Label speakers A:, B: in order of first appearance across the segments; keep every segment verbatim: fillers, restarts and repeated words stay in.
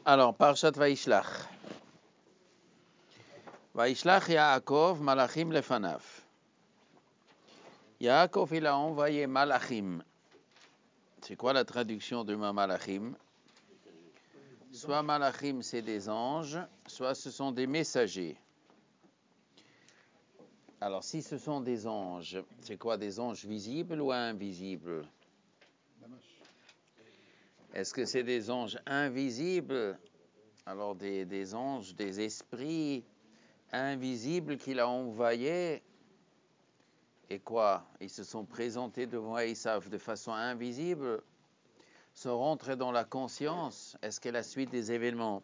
A: Alors, Parshat Vaishlach. Vaishlach Yaakov Malachim Lefanav. Yaakov, il a envoyé Malachim. C'est quoi la traduction de Malachim? Soit Malachim, c'est des anges, soit ce sont des messagers. Alors, si ce sont des anges, c'est quoi, des anges visibles ou invisibles? Est-ce que c'est des anges invisibles? Alors, des, des anges, des esprits invisibles qu'il a envoyés. Et quoi? Ils se sont présentés devant Esav de façon invisible, sont rentrés dans la conscience. Est-ce que la suite des événements,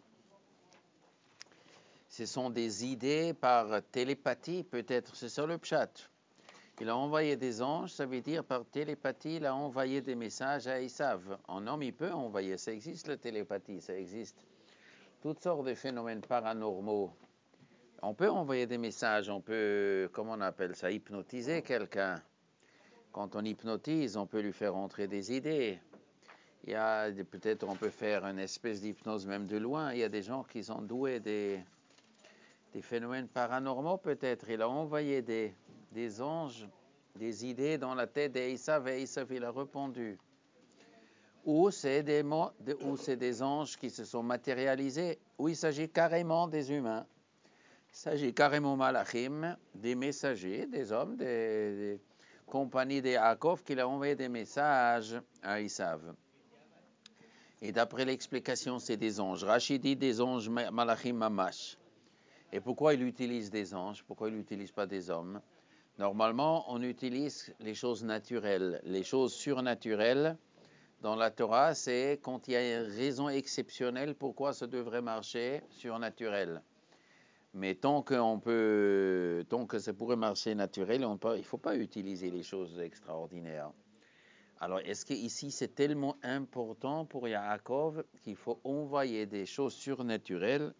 A: ce sont des idées par télépathie, peut-être? C'est ça le pshat. Il a envoyé des anges, ça veut dire par télépathie, il a envoyé des messages à Esav. Un homme, il peut envoyer, ça existe la télépathie, ça existe. Toutes sortes de phénomènes paranormaux. On peut envoyer des messages, on peut, comment on appelle ça, hypnotiser quelqu'un. Quand on hypnotise, on peut lui faire entrer des idées. Il y a peut-être on peut faire une espèce d'hypnose même de loin. Il y a des gens qui sont doués des, des phénomènes paranormaux peut-être. Il a envoyé des, des anges, des idées dans la tête d'Esav et Esav il a répondu. Ou c'est des, ou c'est des anges qui se sont matérialisés, ou il s'agit carrément des humains. Il s'agit carrément malachim, des messagers, des hommes, des, des compagnies de Yaakov qui a envoyé des messages à Esav. Et d'après l'explication, c'est des anges. Rachid dit des anges malachim mamash. Et pourquoi il utilise des anges? Pourquoi il n'utilise pas des hommes? Normalement, on utilise les choses naturelles. Les choses surnaturelles, dans la Torah, c'est quand il y a une raison exceptionnelle pourquoi ça devrait marcher surnaturel. Mais tant qu'on peut, tant que ça pourrait marcher naturel, on peut, il ne faut pas utiliser les choses extraordinaires. Alors, est-ce qu'ici, c'est tellement important pour Yaakov qu'il faut envoyer des choses surnaturelles?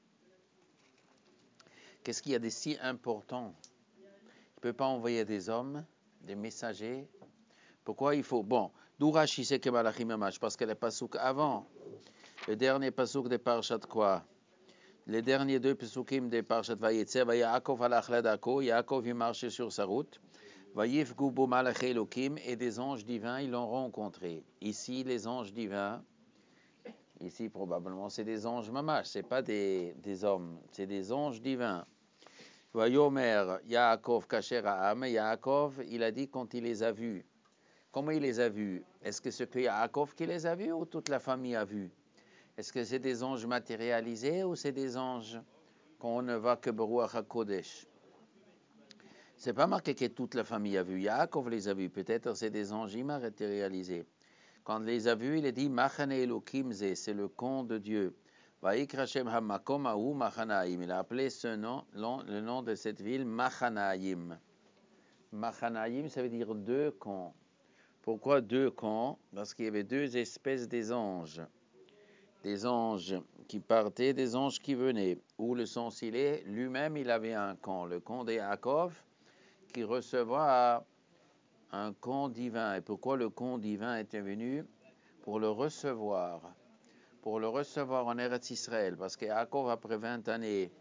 A: Qu'est-ce qu'il y a de si important? Il ne peut pas envoyer des hommes, des messagers. Pourquoi il faut? Bon, d'où Rashi sait que Malachim Mamash? Parce que le pasouk avant, le dernier pasouk de Parshat quoi? Les derniers deux pesukim de Parshat Vayetzer, Yaakov alach ladako, Yaakov il marchait sur sa route. Vayifgu bo malach Elokim, et des anges divins, ils l'ont rencontré. Ici, les anges divins, ici probablement, c'est des anges mamash, c'est pas des, des hommes, c'est des anges divins. Vayomer Yaakov kacher ha'am, Yaakov, il a dit quand il les a vus. Comment il les a vus? Est-ce que c'est que Yaakov qui les a vus ou toute la famille a vu? Est-ce que c'est des anges matérialisés ou c'est des anges qu'on ne voit que Beruach HaKodesh? C'est pas marqué que toute la famille a vu. Yaakov les a vus. Peut-être c'est des anges immatérialisés. Quand il les a vus, il a dit Machane Elokim Ze, c'est le camp de Dieu. Vaikra Shem HaMakom Ahu Machanaim. Il a appelé ce nom, le nom de cette ville Machanaim. Machanaim, ça veut dire deux camps. Pourquoi deux camps? Parce qu'il y avait deux espèces des anges. Des anges qui partaient, des anges qui venaient. Où le sens il est, lui-même il avait un camp, le camp de Yaakov, qui recevra un camp divin. Et pourquoi le camp divin était venu? Pour le recevoir. Pour le recevoir en Eretz Israël. Parce que Yaakov, après vingt années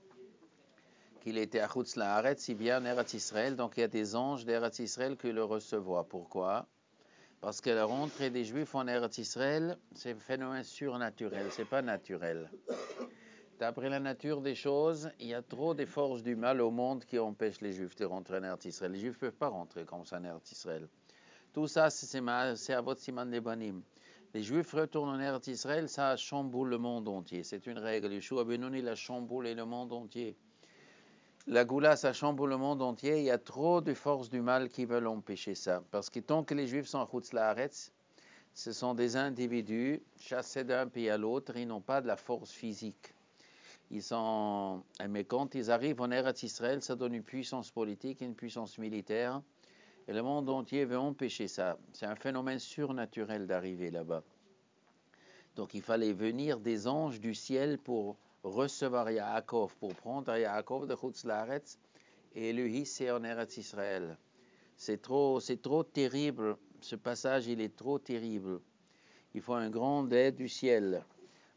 A: qu'il était à Chutz La'aretz, il vient en Eretz Israël. Donc il y a des anges d'Eretz Israël qui le recevoir. Pourquoi? Parce que la rentrée des Juifs en Eretz Israël, c'est un phénomène surnaturel, c'est pas naturel. D'après la nature des choses, il y a trop de forces du mal au monde qui empêchent les Juifs de rentrer en Eretz Israël. Les Juifs ne peuvent pas rentrer comme ça en Eretz Israël. Tout ça, c'est à votre siman lebanim. Les Juifs retournent en Eretz Israël, ça chamboule le monde entier. C'est une règle. Yeshua Benouni l'a chamboulé le monde entier. La Goula, ça chamboule le monde entier. Il y a trop de forces du mal qui veulent empêcher ça. Parce que tant que les Juifs sont à Chutz La'aretz, ce sont des individus chassés d'un pays à l'autre. Ils n'ont pas de la force physique. Ils sont... Mais quand ils arrivent en Eretz Israël, ça donne une puissance politique, une puissance militaire. Et le monde entier veut empêcher ça. C'est un phénomène surnaturel d'arriver là-bas. Donc il fallait venir des anges du ciel pour recevoir Yaakov, pour prendre Yaakov de Chutz La'aretz et le hisser en Eretz Israël. C'est trop, c'est trop terrible. Ce passage, il est trop terrible. Il faut un grand aide du ciel.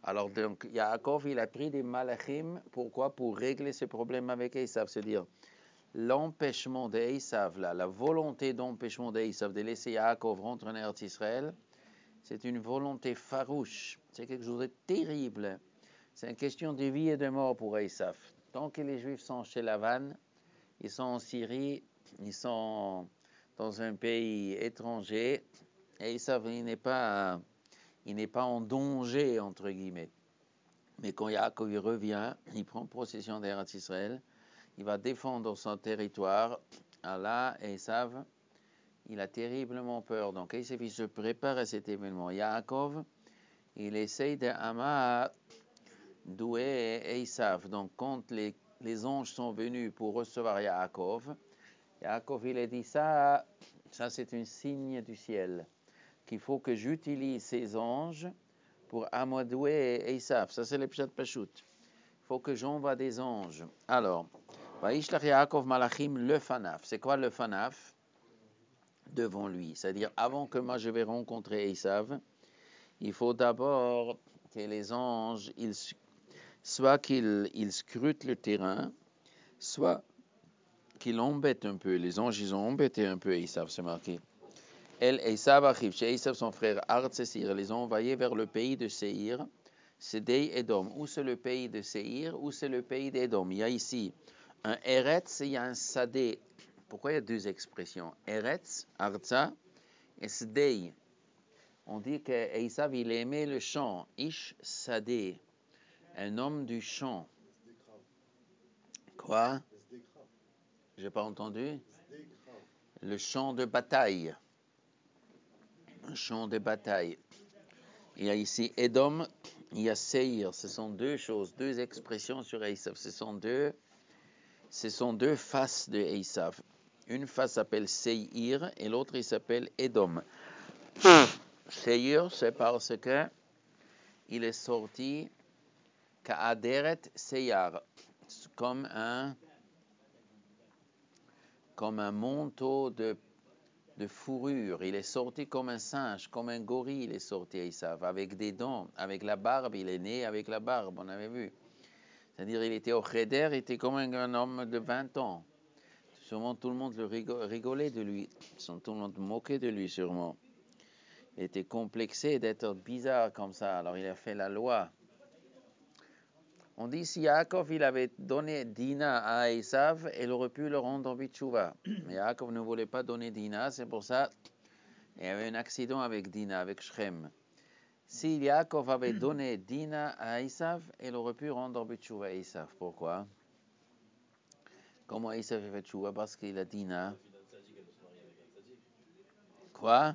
A: Alors, donc, Yaakov, il a pris des malachim. Pourquoi? Pour régler ses problèmes avec Esav. C'est-à-dire, l'empêchement d'Esav, là, la volonté d'empêchement d'Esav de laisser Yaakov rentrer en Eretz Israël, c'est une volonté farouche. C'est quelque chose de terrible. C'est une question de vie et de mort pour Esav. Tant que les Juifs sont chez Lavan, ils sont en Syrie, ils sont dans un pays étranger, et Esav, il n'est pas, il n'est pas en danger, entre guillemets. Mais quand Yaakov il revient, il prend possession d'Eretz Israël, il va défendre son territoire. Allah, Esav, il a terriblement peur. Donc Esav, il se prépare à cet événement. Yaakov, il essaye d'Ama douer Esav. Donc quand les, les anges sont venus pour recevoir Yaakov, Yaakov, il a dit ça, ça c'est un signe du ciel, qu'il faut que j'utilise ces anges pour amadouer Esav. Ça c'est le pshat pashut. Il faut que j'envoie des anges. Alors, Vaishlach Yaakov Malachim le Fanaf. C'est quoi le Fanaf? Devant lui. C'est-à-dire, avant que moi je vais rencontrer Esav, il faut d'abord que les anges, ils, soit qu'ils ils scrutent le terrain, soit qu'ils embêtent un peu. Les anges, ils ont embêté un peu Esav, c'est marqué. El Esav arrive chez Esav, son frère Artz et Seir, les ont envoyés vers le pays de Seir, Sédei Edom. Où c'est le pays de Seir, où c'est le pays d'Edom? Il y a ici un Eretz et il y a un Sadé. Pourquoi il y a deux expressions? Eretz, Arza, et Sédei. On dit qu'Esav, il aimait le champ. Ish Sadé, un homme du champ. Quoi? J'ai pas entendu? Le champ de bataille. Un champ de bataille. Il y a ici Edom, il y a Seir. Ce sont deux choses, deux expressions sur Esav. Ce sont deux, ce sont deux faces de Esav. Une face s'appelle Seir et l'autre il s'appelle Edom. Seir, c'est parce que il est sorti Ka'aderet Seyar, comme un, comme un manteau de de fourrure. Il est sorti comme un singe, comme un gorille, il est sorti Esav, avec des dents, avec la barbe, il est né avec la barbe, on avait vu. C'est-à-dire, il était au cheder, il était comme un, un homme de vingt ans. Sûrement, tout le monde le rigolait de lui. Tout le monde moquait de lui, sûrement. Il était complexé d'être bizarre comme ça, alors il a fait la loi. On dit si Yaakov il avait donné Dina à Esav, il aurait pu le rendre en Bitchouva. Mais Yaakov ne voulait pas donner Dina, c'est pour ça il y avait un accident avec Dina, avec Shrem. Si Yaakov avait donné Dina à Esav, il aurait pu rendre Bitchouva à Esav. Pourquoi? Comment Esav a fait Tchouva? Parce qu'il a Dina. Quoi?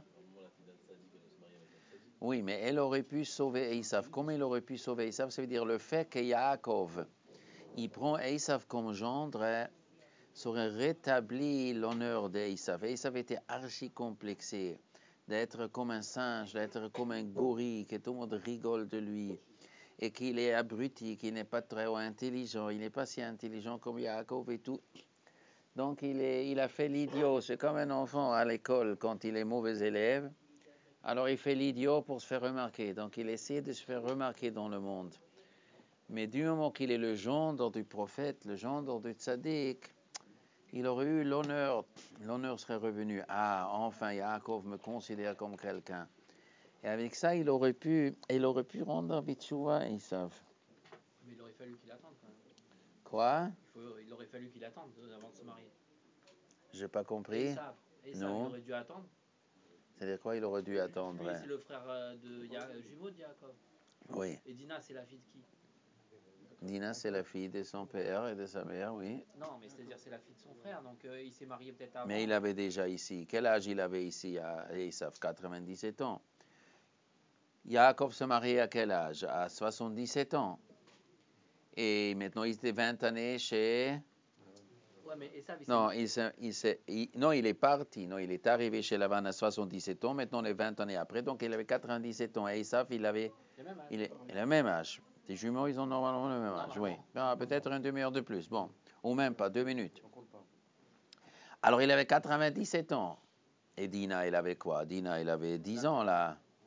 A: Oui, mais elle aurait pu sauver Esav. Comment il aurait pu sauver Esav? Ça veut dire le fait que Yaakov, il prend Esav comme gendre, ça aurait rétabli l'honneur d'Esav. Esav était archi complexé d'être comme un singe, d'être comme un gorille, que tout le monde rigole de lui, et qu'il est abruti, qu'il n'est pas très intelligent, il n'est pas si intelligent comme Yaakov et tout. Donc il, est, il a fait l'idiot, c'est comme un enfant à l'école quand il est mauvais élève. Alors il fait l'idiot pour se faire remarquer, donc il essaie de se faire remarquer dans le monde. Mais du moment qu'il est le gendre du prophète, le gendre du tzaddik, il aurait eu l'honneur, l'honneur serait revenu. Ah, enfin, Yaakov me considère comme quelqu'un. Et avec ça, il aurait pu, il aurait pu rendre Bitchoua, ils savent.
B: Mais il aurait fallu qu'il attende quand même.
A: Quoi?
B: Il, faut, il aurait fallu qu'il attende avant de se marier.
A: J'ai pas compris.
B: Esav, Esav, il aurait dû attendre.
A: C'est-à-dire quoi, il aurait dû attendre?
B: Lui, c'est le frère de ya, jumeau de Yaakov.
A: Oui.
B: Et Dina, c'est la fille de qui?
A: Dina, c'est la fille de son père et de sa mère, oui.
B: Non, mais c'est-à-dire c'est la fille de son frère, donc euh, il s'est marié peut-être avant.
A: Mais il avait déjà ici. Quel âge il avait ici à Esav? quatre-vingt-dix-sept ans. Yaakov se mariait à quel âge? À soixante-dix-sept ans. Et maintenant, il était vingt années chez...
B: Ouais, mais Esav, il
A: non, il, il, il, non, il est parti. Non, il est arrivé chez Lavan à soixante-dix-sept ans. Maintenant, on est vingt années après. Donc, il avait quatre-vingt-dix-sept ans. Et Esav, il avait...
B: Le même âge.
A: Il est, il a le même âge. Les jumeaux, ils ont normalement le même âge. Oui. Ah, peut-être une demi-heure de plus. Bon. Ou même pas, deux minutes. Alors, il avait quatre-vingt-dix-sept ans. Et Dina, il avait quoi? Dina, il avait dix ans, là.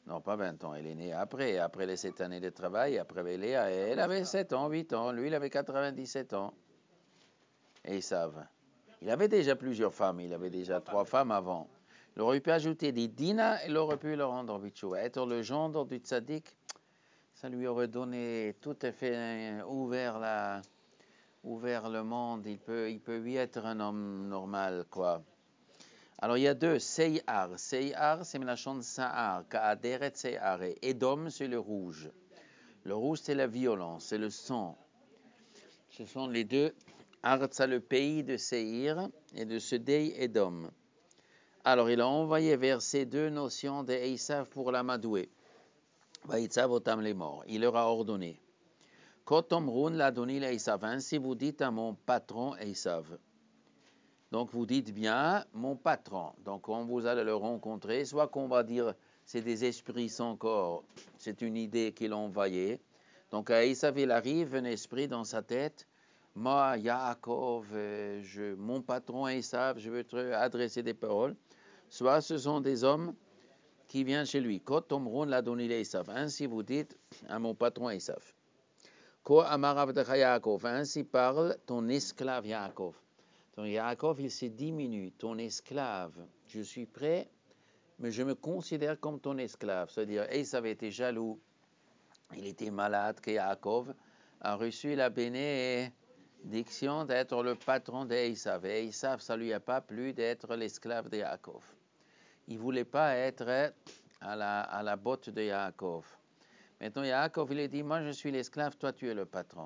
A: Non, pas vingt ans. Il est né après, après les sept années de travail. Après Léa, elle avait sept ans, huit ans. Lui, il avait quatre-vingt-dix-sept ans. Et ils savent. Il avait déjà plusieurs femmes. Il avait déjà trois femmes avant. Il aurait pu ajouter des dinas et il aurait pu le rendre bichou. Être le gendre du tzaddik, ça lui aurait donné tout à fait ouvert, la, ouvert le monde. Il peut, il peut lui être un homme normal, quoi. Alors, il y a deux, Seyar. Seyar, c'est la chanson Sa'ar. Ka'aderet Seyar. Et Edom, c'est le rouge. Le rouge, c'est la violence, c'est le sang. Ce sont les deux. Artsa, le pays de Seir, et de Sedei Edom. Alors, il a envoyé vers ces deux notions de Esav pour l'amadouer. Vaïtsav otam les morts. Il leur a ordonné. Kotomrun l'a donné l'Esav. Ainsi vous dites à mon patron Esav. Donc, vous dites bien, mon patron. Donc, quand vous allez le rencontrer, soit qu'on va dire, c'est des esprits sans corps, c'est une idée qu'il a envoyée. Donc, à Esav, il arrive un esprit dans sa tête. Moi, Yaakov, je, mon patron Esav, je veux te adresser des paroles. Soit ce sont des hommes qui viennent chez lui. Kotomrun l'a donné l'Esav. Ainsi, vous dites à mon patron Esav. Ko amarav de Yaakov. Ainsi parle ton esclave Yaakov. Donc Yaakov, il se diminue, ton esclave. Je suis prêt, mais je me considère comme ton esclave. C'est-à-dire, Esav était jaloux, il était malade, que Yaakov a reçu la bénédiction d'être le patron d'Esav. Et Esav, ça ne lui a pas plu d'être l'esclave de Yaakov. Il ne voulait pas être à la, à la botte de Yaakov. Maintenant, Yaakov, il a dit, moi je suis l'esclave, toi tu es le patron.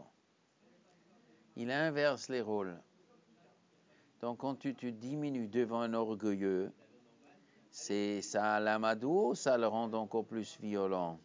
A: Il inverse les rôles. Donc, quand tu te diminues devant un orgueilleux, c'est ça l'amadou ou ça le rend encore plus violent?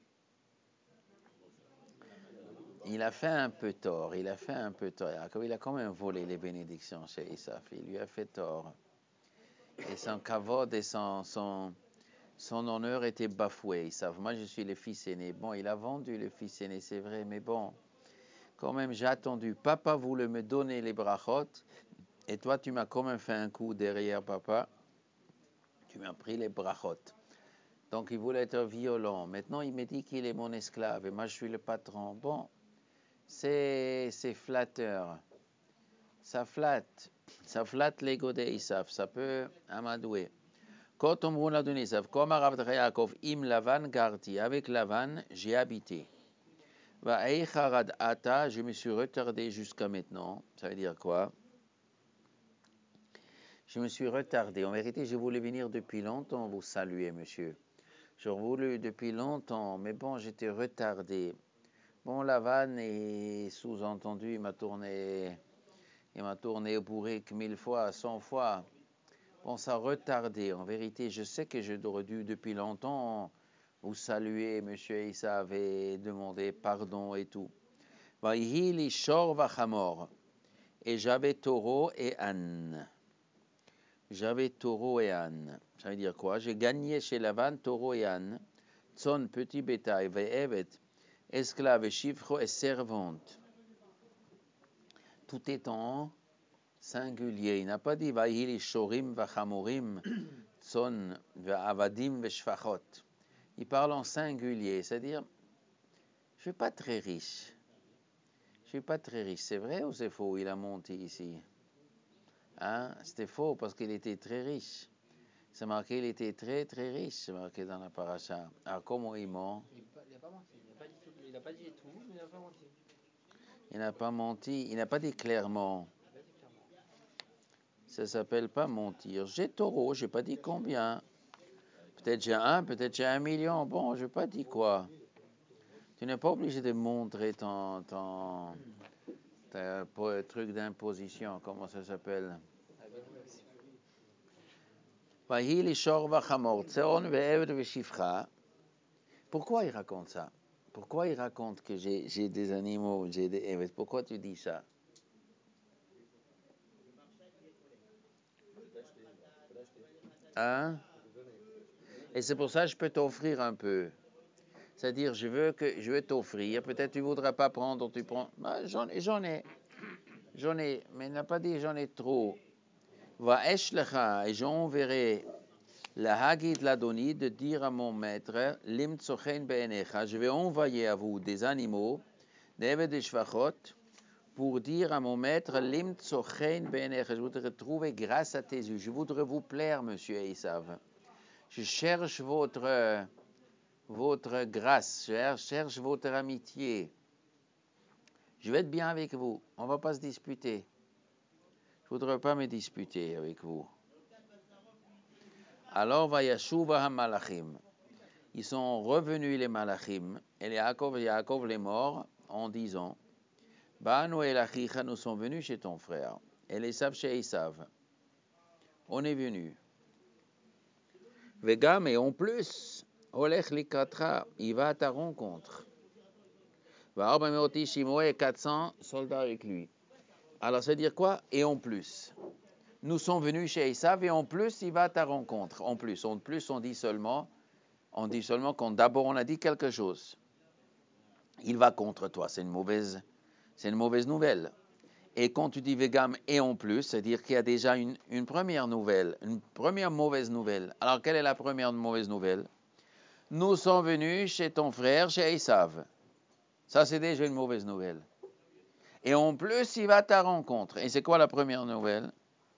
A: Il a fait un peu tort, il a fait un peu tort. Il a quand même volé les bénédictions chez Isaf, il lui a fait tort. Et son kavod et son, son, son honneur étaient bafoués. Isaf. Moi, je suis le fils aîné. Bon, il a vendu le fils aîné, c'est vrai, mais bon, quand même, j'ai attendu. Papa voulait me donner les brachot, et toi, tu m'as quand même fait un coup derrière papa. Tu m'as pris les brachot. Donc, il voulait être violent. Maintenant, il me dit qu'il est mon esclave et moi, je suis le patron. Bon, c'est, c'est flatteur. Ça flatte. Ça flatte l'ego d'Esav. Ça peut amadouer. Quand on me l'a donné, comme Arav de Yaakov, im Lavan garti. Avec Lavan, j'ai habité. Va eicharad ata, je me suis retardé jusqu'à maintenant. Ça veut dire quoi? Je me suis retardé. En vérité, je voulais venir depuis longtemps vous saluer, monsieur. J'aurais voulu depuis longtemps, mais bon, j'étais retardé. Bon, la vanne est sous-entendue, il m'a tourné, il m'a tourné au bourrique mille fois, cent fois. Bon, ça a retardé. En vérité, je sais que j'aurais dû depuis longtemps vous saluer, monsieur Issa avait demandé pardon et tout. Vaïhili shor vachamor. Et j'avais taureau et âne. J'avais taureau et âne. Ça veut dire quoi? J'ai gagné chez Lavan taureau et âne. Tson, petit bétail, ve'evet, esclave, chiffre et servante. Tout est en singulier. Il n'a pas dit va'hili shorim va'chamorim, tson ve'avadim ve'shfachot. Il parle en singulier, c'est-à-dire, je ne suis pas très riche. Je ne suis pas très riche. C'est vrai ou c'est faux? Il a menti ici. Hein? C'était faux parce qu'il était très riche. C'est marqué, il était très très riche, c'est marqué dans la paracha. Alors comment il ment?
B: Il n'a pas menti. Il n'a pas, dit tout, il n'a pas dit tout, mais il n'a pas menti.
A: Il n'a pas menti, il n'a pas dit clairement.
B: Il n'a pas dit clairement.
A: Ça s'appelle pas mentir. J'ai taureau, j'ai pas dit combien. Peut-être j'ai un, peut-être j'ai un million. Bon, je n'ai pas dit quoi. Tu n'es pas obligé de montrer ton, ton, ton truc d'imposition, comment ça s'appelle? Pourquoi il raconte ça? Pourquoi il raconte que j'ai, j'ai des animaux, j'ai des evet? Pourquoi tu dis ça? Hein? Et c'est pour ça que je peux t'offrir un peu. C'est-à-dire, je veux que je veux t'offrir. Peut-être tu ne voudras pas prendre, tu prends. Ah, j'en, j'en ai. J'en ai. Mais il n'a pas dit j'en ai trop. Va eshlecha, et j'enverrai La Hagid l'Adoni, de dire à mon maître, Lim tsochen be'enecha, je vais envoyer à vous des animaux, Neve de Shvachot, pour dire à mon maître, Lim tsochen be'enecha, je voudrais trouver grâce à tes yeux, je voudrais vous plaire, monsieur Esav. Je cherche votre, votre grâce, je cherche votre amitié. Je vais être bien avec vous, on ne va pas se disputer. Je ne voudrais pas me disputer avec vous. Alors, Vayashuva ha-malachim. Ils sont revenus les malachim, et les Yaakov, Yaakov les morts, en disant, Banu el achicha, nous sommes venus chez ton frère. Et les Esav chez Esav. On est venus. Vegam, et en plus, Olech likatra, il va à ta rencontre. Va Arbameoti Shimo et quatre cents soldats avec lui. Alors, ça veut dire quoi? Et en plus. Nous sommes venus chez Esav et en plus, il va à ta rencontre. En plus, en plus, on dit seulement, on dit seulement qu'on d'abord on a dit quelque chose. Il va contre toi. C'est une mauvaise, c'est une mauvaise nouvelle. Et quand tu dis Vegam et en plus, c'est-à-dire qu'il y a déjà une, une première nouvelle, une première mauvaise nouvelle. Alors, quelle est la première mauvaise nouvelle? Nous sommes venus chez ton frère, chez Esav. Ça, c'est déjà une mauvaise nouvelle. Et en plus, il va à ta rencontre. Et c'est quoi la première nouvelle?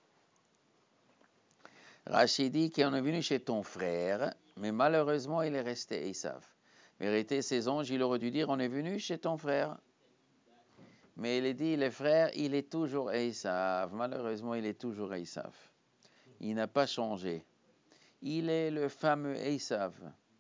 A: Rachid dit qu'on est venu chez ton frère, mais malheureusement, il est resté Esav. Vérité, ces anges, il aurait dû dire, on est venu chez ton frère. Mais il est dit, le frère, il est toujours Esav. Malheureusement, il est toujours Esav. Il n'a pas changé. Il est le fameux Esav.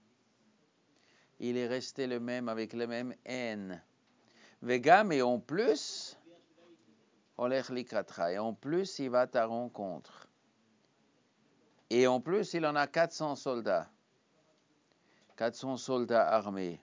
A: Il est resté le même, avec le même haine. Vegam, et en plus, Olech likatra, et en plus, il va à ta rencontre. Et en plus, il en a quatre cents soldats. quatre cents soldats armés.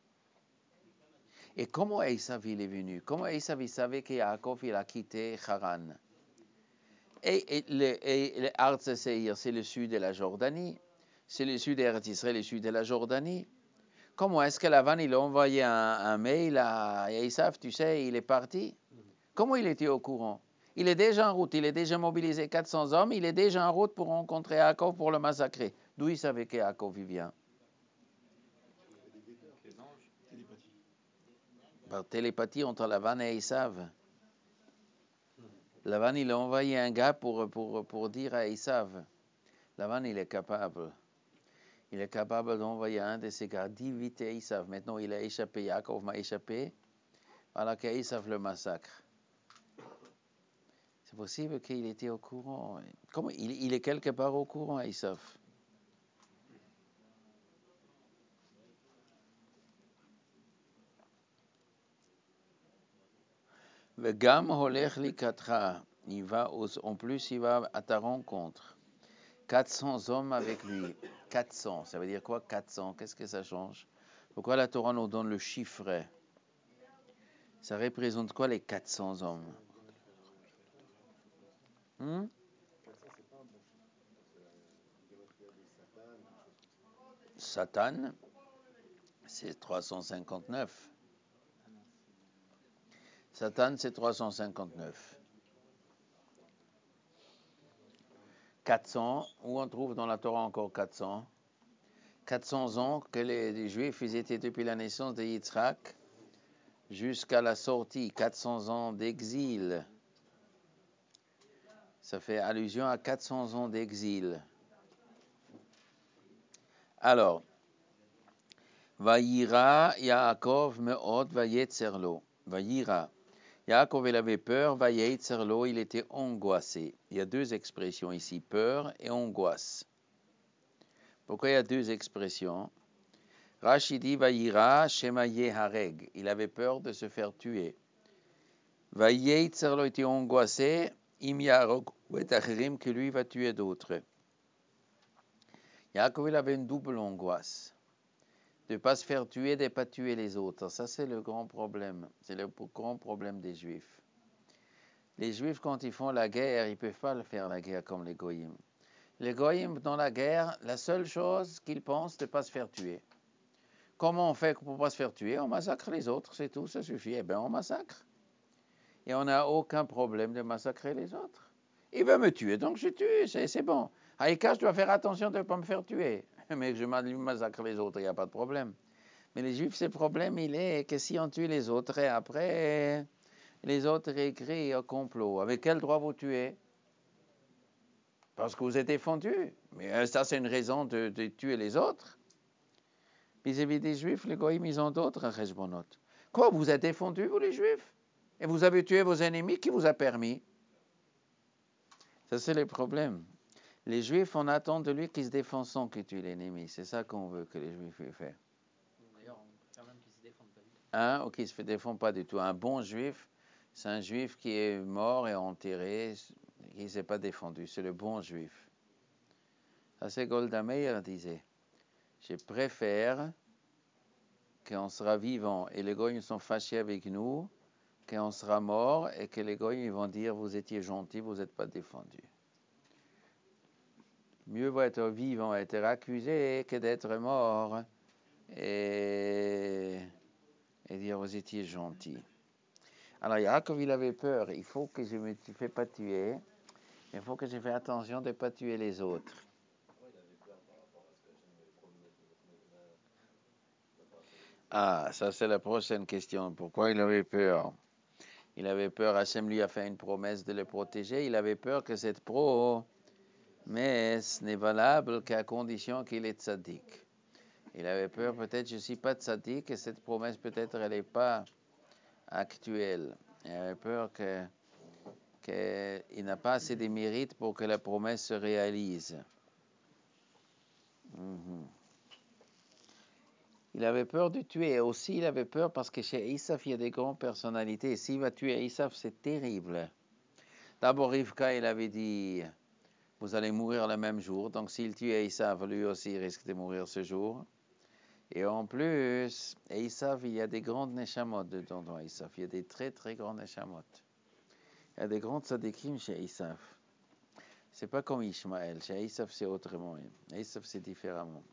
A: Et comment Esav il est venu? Comment Esav il savait que Yaakov il a quitté Haran? Et, et, le, et le Artz Seir, c'est le sud de la Jordanie. C'est le sud d'Eretz Israël, le sud de la Jordanie. Comment est-ce que Lavan il a envoyé un, un mail à Esav, tu sais, il est parti? Comment il était au courant? Il est déjà en route, il est déjà mobilisé quatre cents hommes, il est déjà en route pour rencontrer Yaakov pour le massacrer. D'où il savait que Yaakov il vient? Par télépathie entre Lavan et Esav. Lavan, il a envoyé un gars pour, pour, pour dire à Esav. Lavan, il est capable. Il est capable d'envoyer un de ses gars d'éviter Esav. Maintenant, il a échappé, Yaakov m'a échappé. Alors qu'Esav le massacre. C'est possible qu'il était au courant. Comment il, il est quelque part au courant, Esav. Vegam holech likatra. Il va en plus, il va à ta rencontre. quatre cents hommes avec lui. quatre cents, ça veut dire quoi quatre cents? Qu'est-ce que ça change? Pourquoi la Torah nous donne le chiffre? Ça représente quoi les quatre cents hommes? hmm? Satan, c'est trois cent cinquante-neuf. Satan, c'est trois cent cinquante-neuf. quatre cents, où on trouve dans la Torah encore quatre cents? quatre cents ans que les, les Juifs ils étaient depuis la naissance de Yitzhak jusqu'à la sortie, quatre cents ans d'exil. Ça fait allusion à quatre cents ans d'exil. Alors, Vayira Yaakov me'od vayetzerlo. Vayira. Yaakov, il avait peur, vayetzerlo, il était angoissé. Il y a deux expressions ici, peur et angoisse. Pourquoi il y a deux expressions? Rashi dit Vayira Shema Yehareg. Il avait peur de se faire tuer. Vayetzerlo était angoissé, Im Yarok Wetachirim, que lui va tuer d'autres. Yaakov, il avait une double angoisse. De ne pas se faire tuer, de ne pas tuer les autres. Ça, c'est le grand problème. C'est le grand problème des Juifs. Les Juifs, quand ils font la guerre, ils ne peuvent pas faire la guerre comme les Goyim. Les Goyim, dans la guerre, la seule chose qu'ils pensent, c'est de ne pas se faire tuer. Comment on fait pour ne pas se faire tuer? On massacre les autres, c'est tout, ça suffit. Eh bien, on massacre. Et on n'a aucun problème de massacrer les autres. Il veut me tuer, donc je tue, c'est, c'est bon. Haïka, je dois faire attention de ne pas me faire tuer. Mais je massacre les autres, il n'y a pas de problème. Mais les Juifs, ce problème, il est que si on tue les autres, et après, les autres écrivent au complot. Avec quel droit vous tuez? Parce que vous êtes défendus. Mais ça, c'est une raison de, de tuer les autres. Vis-à-vis des Juifs, les Goïms, ils ont d'autres cheshbonot. Quoi, vous êtes défendus, vous les Juifs? Et vous avez tué vos ennemis, qui vous a permis? Ça, c'est le problème. Les Juifs, on attend de lui qu'il se défende sans qu'il tue l'ennemi. C'est ça qu'on veut que les Juifs fassent.
B: D'ailleurs, on préfère même qu'ils se défendent pas du tout.
A: Hein? Ou qu'il ne se défend pas du tout. Un bon Juif, c'est un Juif qui est mort et enterré, qui ne s'est pas défendu. C'est le bon Juif. Ça, c'est Golda Meir disait. Je préfère qu'on sera vivant et les Goïms sont fâchés avec nous, qu'on sera mort et que les Goïms vont dire vous étiez gentils, vous n'êtes pas défendus. Mieux vaut être vivant, être accusé que d'être mort et, et dire vous étiez gentils. Alors Yaakov, il avait peur. Il faut que je ne me fais pas tuer. Il faut que je fasse attention de ne pas tuer les autres. Ah, ça c'est la prochaine question. Pourquoi il avait peur? Il avait peur, Hachem lui a fait une promesse de le protéger. Il avait peur que cette promesse n'est valable qu'à condition qu'il est tzaddik. Il avait peur, peut-être je ne suis pas tzaddik et cette promesse peut-être elle n'est pas actuelle. Il avait peur que qu'il n'a pas assez de mérite pour que la promesse se réalise. Mm-hmm. Il avait peur de tuer. Et aussi, il avait peur parce que chez Isaf, il y a des grandes personnalités. S'il va tuer Isaf, c'est terrible. D'abord, Rivka, il avait dit, vous allez mourir le même jour. Donc, s'il tue Isaf, lui aussi risque de mourir ce jour. Et en plus, Isaf, il y a des grandes neshamot dedans dans Isaf. Il y a des très, très grandes neshamot. Il y a des grandes tzadikim chez Isaf. C'est pas comme Ishmaël. Chez Isaf, c'est autrement. Isaf, c'est différemment.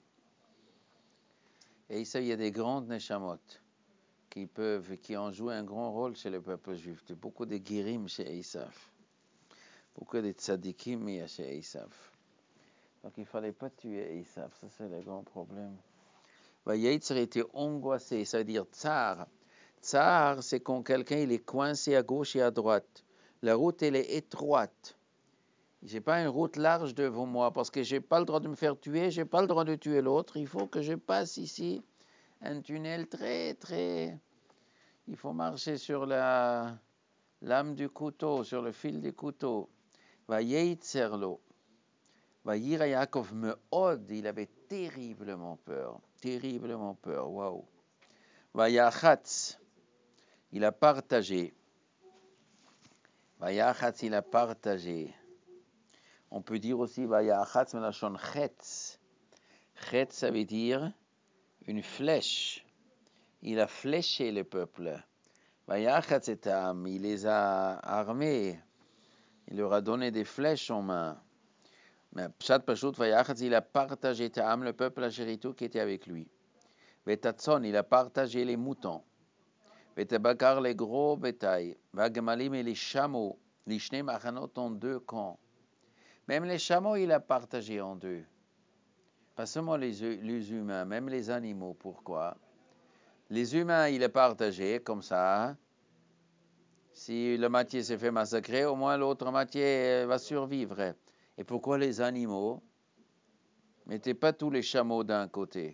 A: Et Isaf, il y a des grandes neshamot qui peuvent, qui ont joué un grand rôle chez le peuple juif. Il y a beaucoup de guérim chez Isaf. Beaucoup de tzadikim il y a chez Isaf. Donc il ne fallait pas tuer Isaf. Ça, c'est le grand problème. Yetzer était angoissé. Ça veut dire tsar. Tsar, c'est quand quelqu'un il est coincé à gauche et à droite. La route, elle est étroite. Je n'ai pas une route large devant moi parce que je n'ai pas le droit de me faire tuer, je n'ai pas le droit de tuer l'autre. Il faut que je passe ici un tunnel très, très... Il faut marcher sur la lame du couteau, sur le fil du couteau. Vayetzer lo. Vayira Yaakov me'od. Il avait terriblement peur. Terriblement peur. Waouh. Vayachatz. Il a partagé. Vayachatz, il a partagé. On peut dire aussi Vayachatz melachon chetz. Chetz, ça veut dire une flèche. Il a fléché le peuple. Vayachatz etam, il les a armés. Il leur a donné des flèches en main. Mais Pshat Pashut Vayachatz, il a partagé Ta'am, le peuple Asheritou qui était avec lui. Vetatzon, il a partagé les moutons. Vetabakar, les gros bétails. Vagamalim et les chameaux. Les Shnei Machanot en deux camps. Même les chameaux, il a partagé en deux. Pas seulement les, les humains, même les animaux. Pourquoi? Les humains, il a partagé comme ça. Si la moitié s'est fait massacrer, au moins l'autre moitié va survivre. Et pourquoi les animaux? Mettez pas tous les chameaux d'un côté.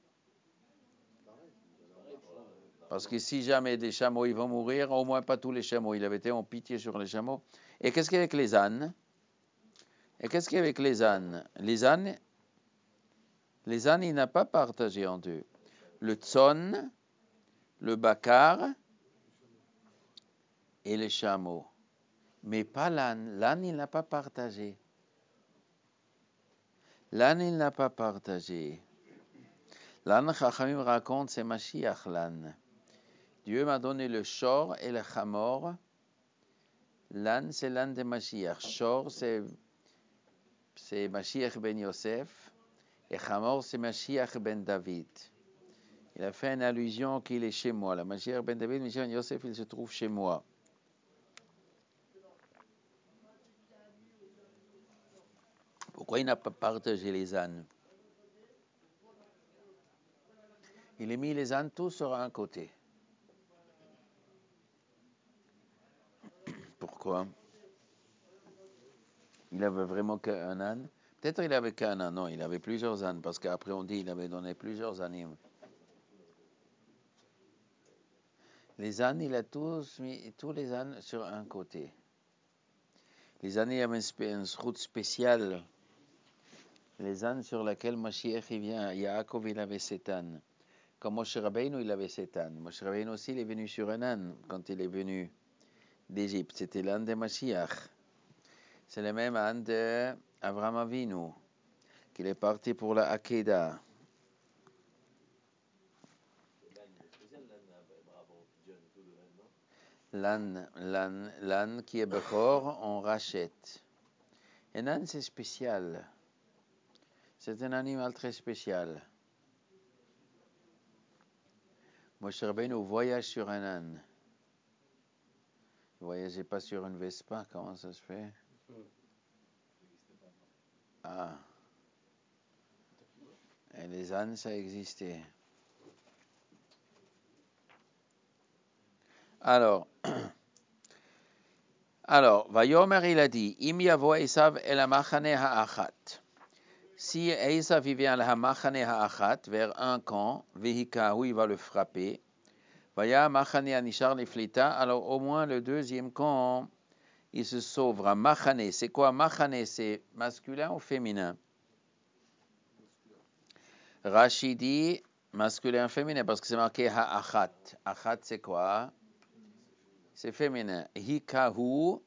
A: Parce que si jamais des chameaux ils vont mourir, au moins pas tous les chameaux. Il avait été en pitié sur les chameaux. Et qu'est-ce qu'il y a avec les ânes? Et qu'est-ce qu'il y a avec les ânes? Les ânes, les ânes, il n'a pas partagé en deux. Le tson, le bakar et les chameaux. Mais pas l'âne. L'âne, il n'a pas partagé. L'âne, il n'a pas partagé. L'âne, Chachamim raconte, c'est Mashiach l'âne. Dieu m'a donné le shor et le chamor. L'âne, c'est l'âne de Mashiach. Shor, c'est, c'est Mashiach ben Yosef. Et chamor, c'est Mashiach ben David. Il a fait une allusion qu'il est chez moi. La Mashiach ben David, Mashiach ben Yosef, il se trouve chez moi. Pourquoi il n'a pas partagé les ânes? Il a mis les ânes tous sur un côté. Pourquoi? Il avait vraiment qu'un âne? Peut-être il avait qu'un âne. Non, il avait plusieurs ânes, parce qu'après on dit qu'il avait donné plusieurs animes. Les ânes, il a tous mis tous les ânes sur un côté. Les ânes, il y avait une route spéciale. Les ânes sur laquelle Mashiach il vient. Yaakov, il avait sept ânes. Comme Moshe Rabbeinu, il avait sept ânes. Moshe Rabbeinu aussi, il est venu sur un âne quand il est venu d'Égypte. C'était l'âne de Mashiach. C'est le même âne d'Avraham Avinu, qu'il est parti pour la Hakeda. L'âne, l'âne, l'âne qui est Bechor, on rachète. Un âne, c'est spécial. C'est un animal très spécial. Moshe Rabbeinu voyage sur un âne. Ne voyagez pas sur une Vespa, comment ça se fait? Ah. Et les ânes, ça existait. Alors, alors, Vayomer, il a dit, Im yavo Esav el hamachane ha'achat. Si Esav vient à la hamachane ha'achat, vers un camp, vehikahu, il va le frapper. Vaya machane anishar leflita, alors au moins le deuxième camp, il se sauvera. Machane, c'est quoi machane? C'est masculin ou féminin? Rashi dit masculin féminin parce que c'est marqué ha'achat. Achat, c'est quoi? C'est féminin. Hikahu,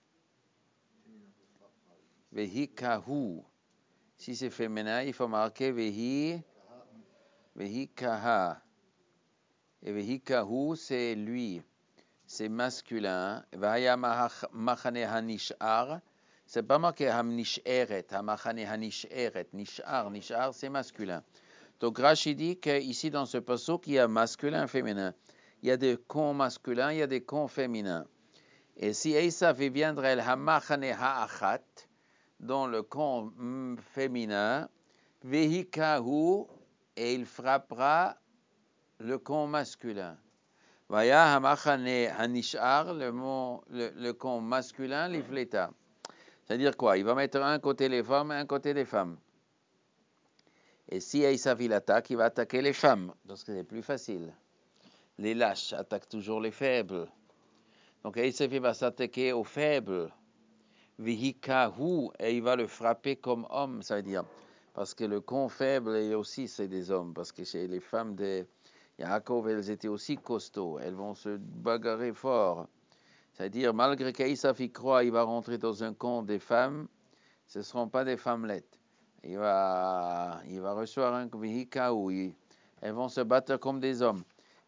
A: vehikahu. Si c'est féminin, il faut marquer vehi, vehikaha. Et vehikahu, c'est lui. C'est masculin. Vaya machane hanishar. C'est pas marqué hamnisheret, hamachane hanisheret. Nishar, nishar, c'est masculin. Donc Rashi dit qu'ici dans ce pasuk, il y a masculin et féminin. Il y a des cons masculins, il y a des cons féminins. Et si Esav viendrait le hamachane ha'achat, dans le con féminin, vehikahu, et il frappera le con masculin. Vaya hamachane hanishar, le mot, le, le con masculin, l'ifleta. C'est-à-dire quoi? Il va mettre un côté les femmes et un côté les femmes. Et si Esav il attaque, il va attaquer les femmes, parce que c'est plus facile. Les lâches attaquent toujours les faibles. Donc Esav il va s'attaquer aux faibles. Vihikahu, et il va le frapper comme homme, ça veut dire. Parce que le con faible, et aussi, c'est des hommes. Parce que chez les femmes de Yaakov, elles étaient aussi costauds. Elles vont se bagarrer fort. C'est-à-dire, malgré qu'Esav y croit, il va rentrer dans un camp des femmes, ce ne seront pas des femmelettes. Il va, il va recevoir un vihikahu. Elles vont se battre comme des hommes.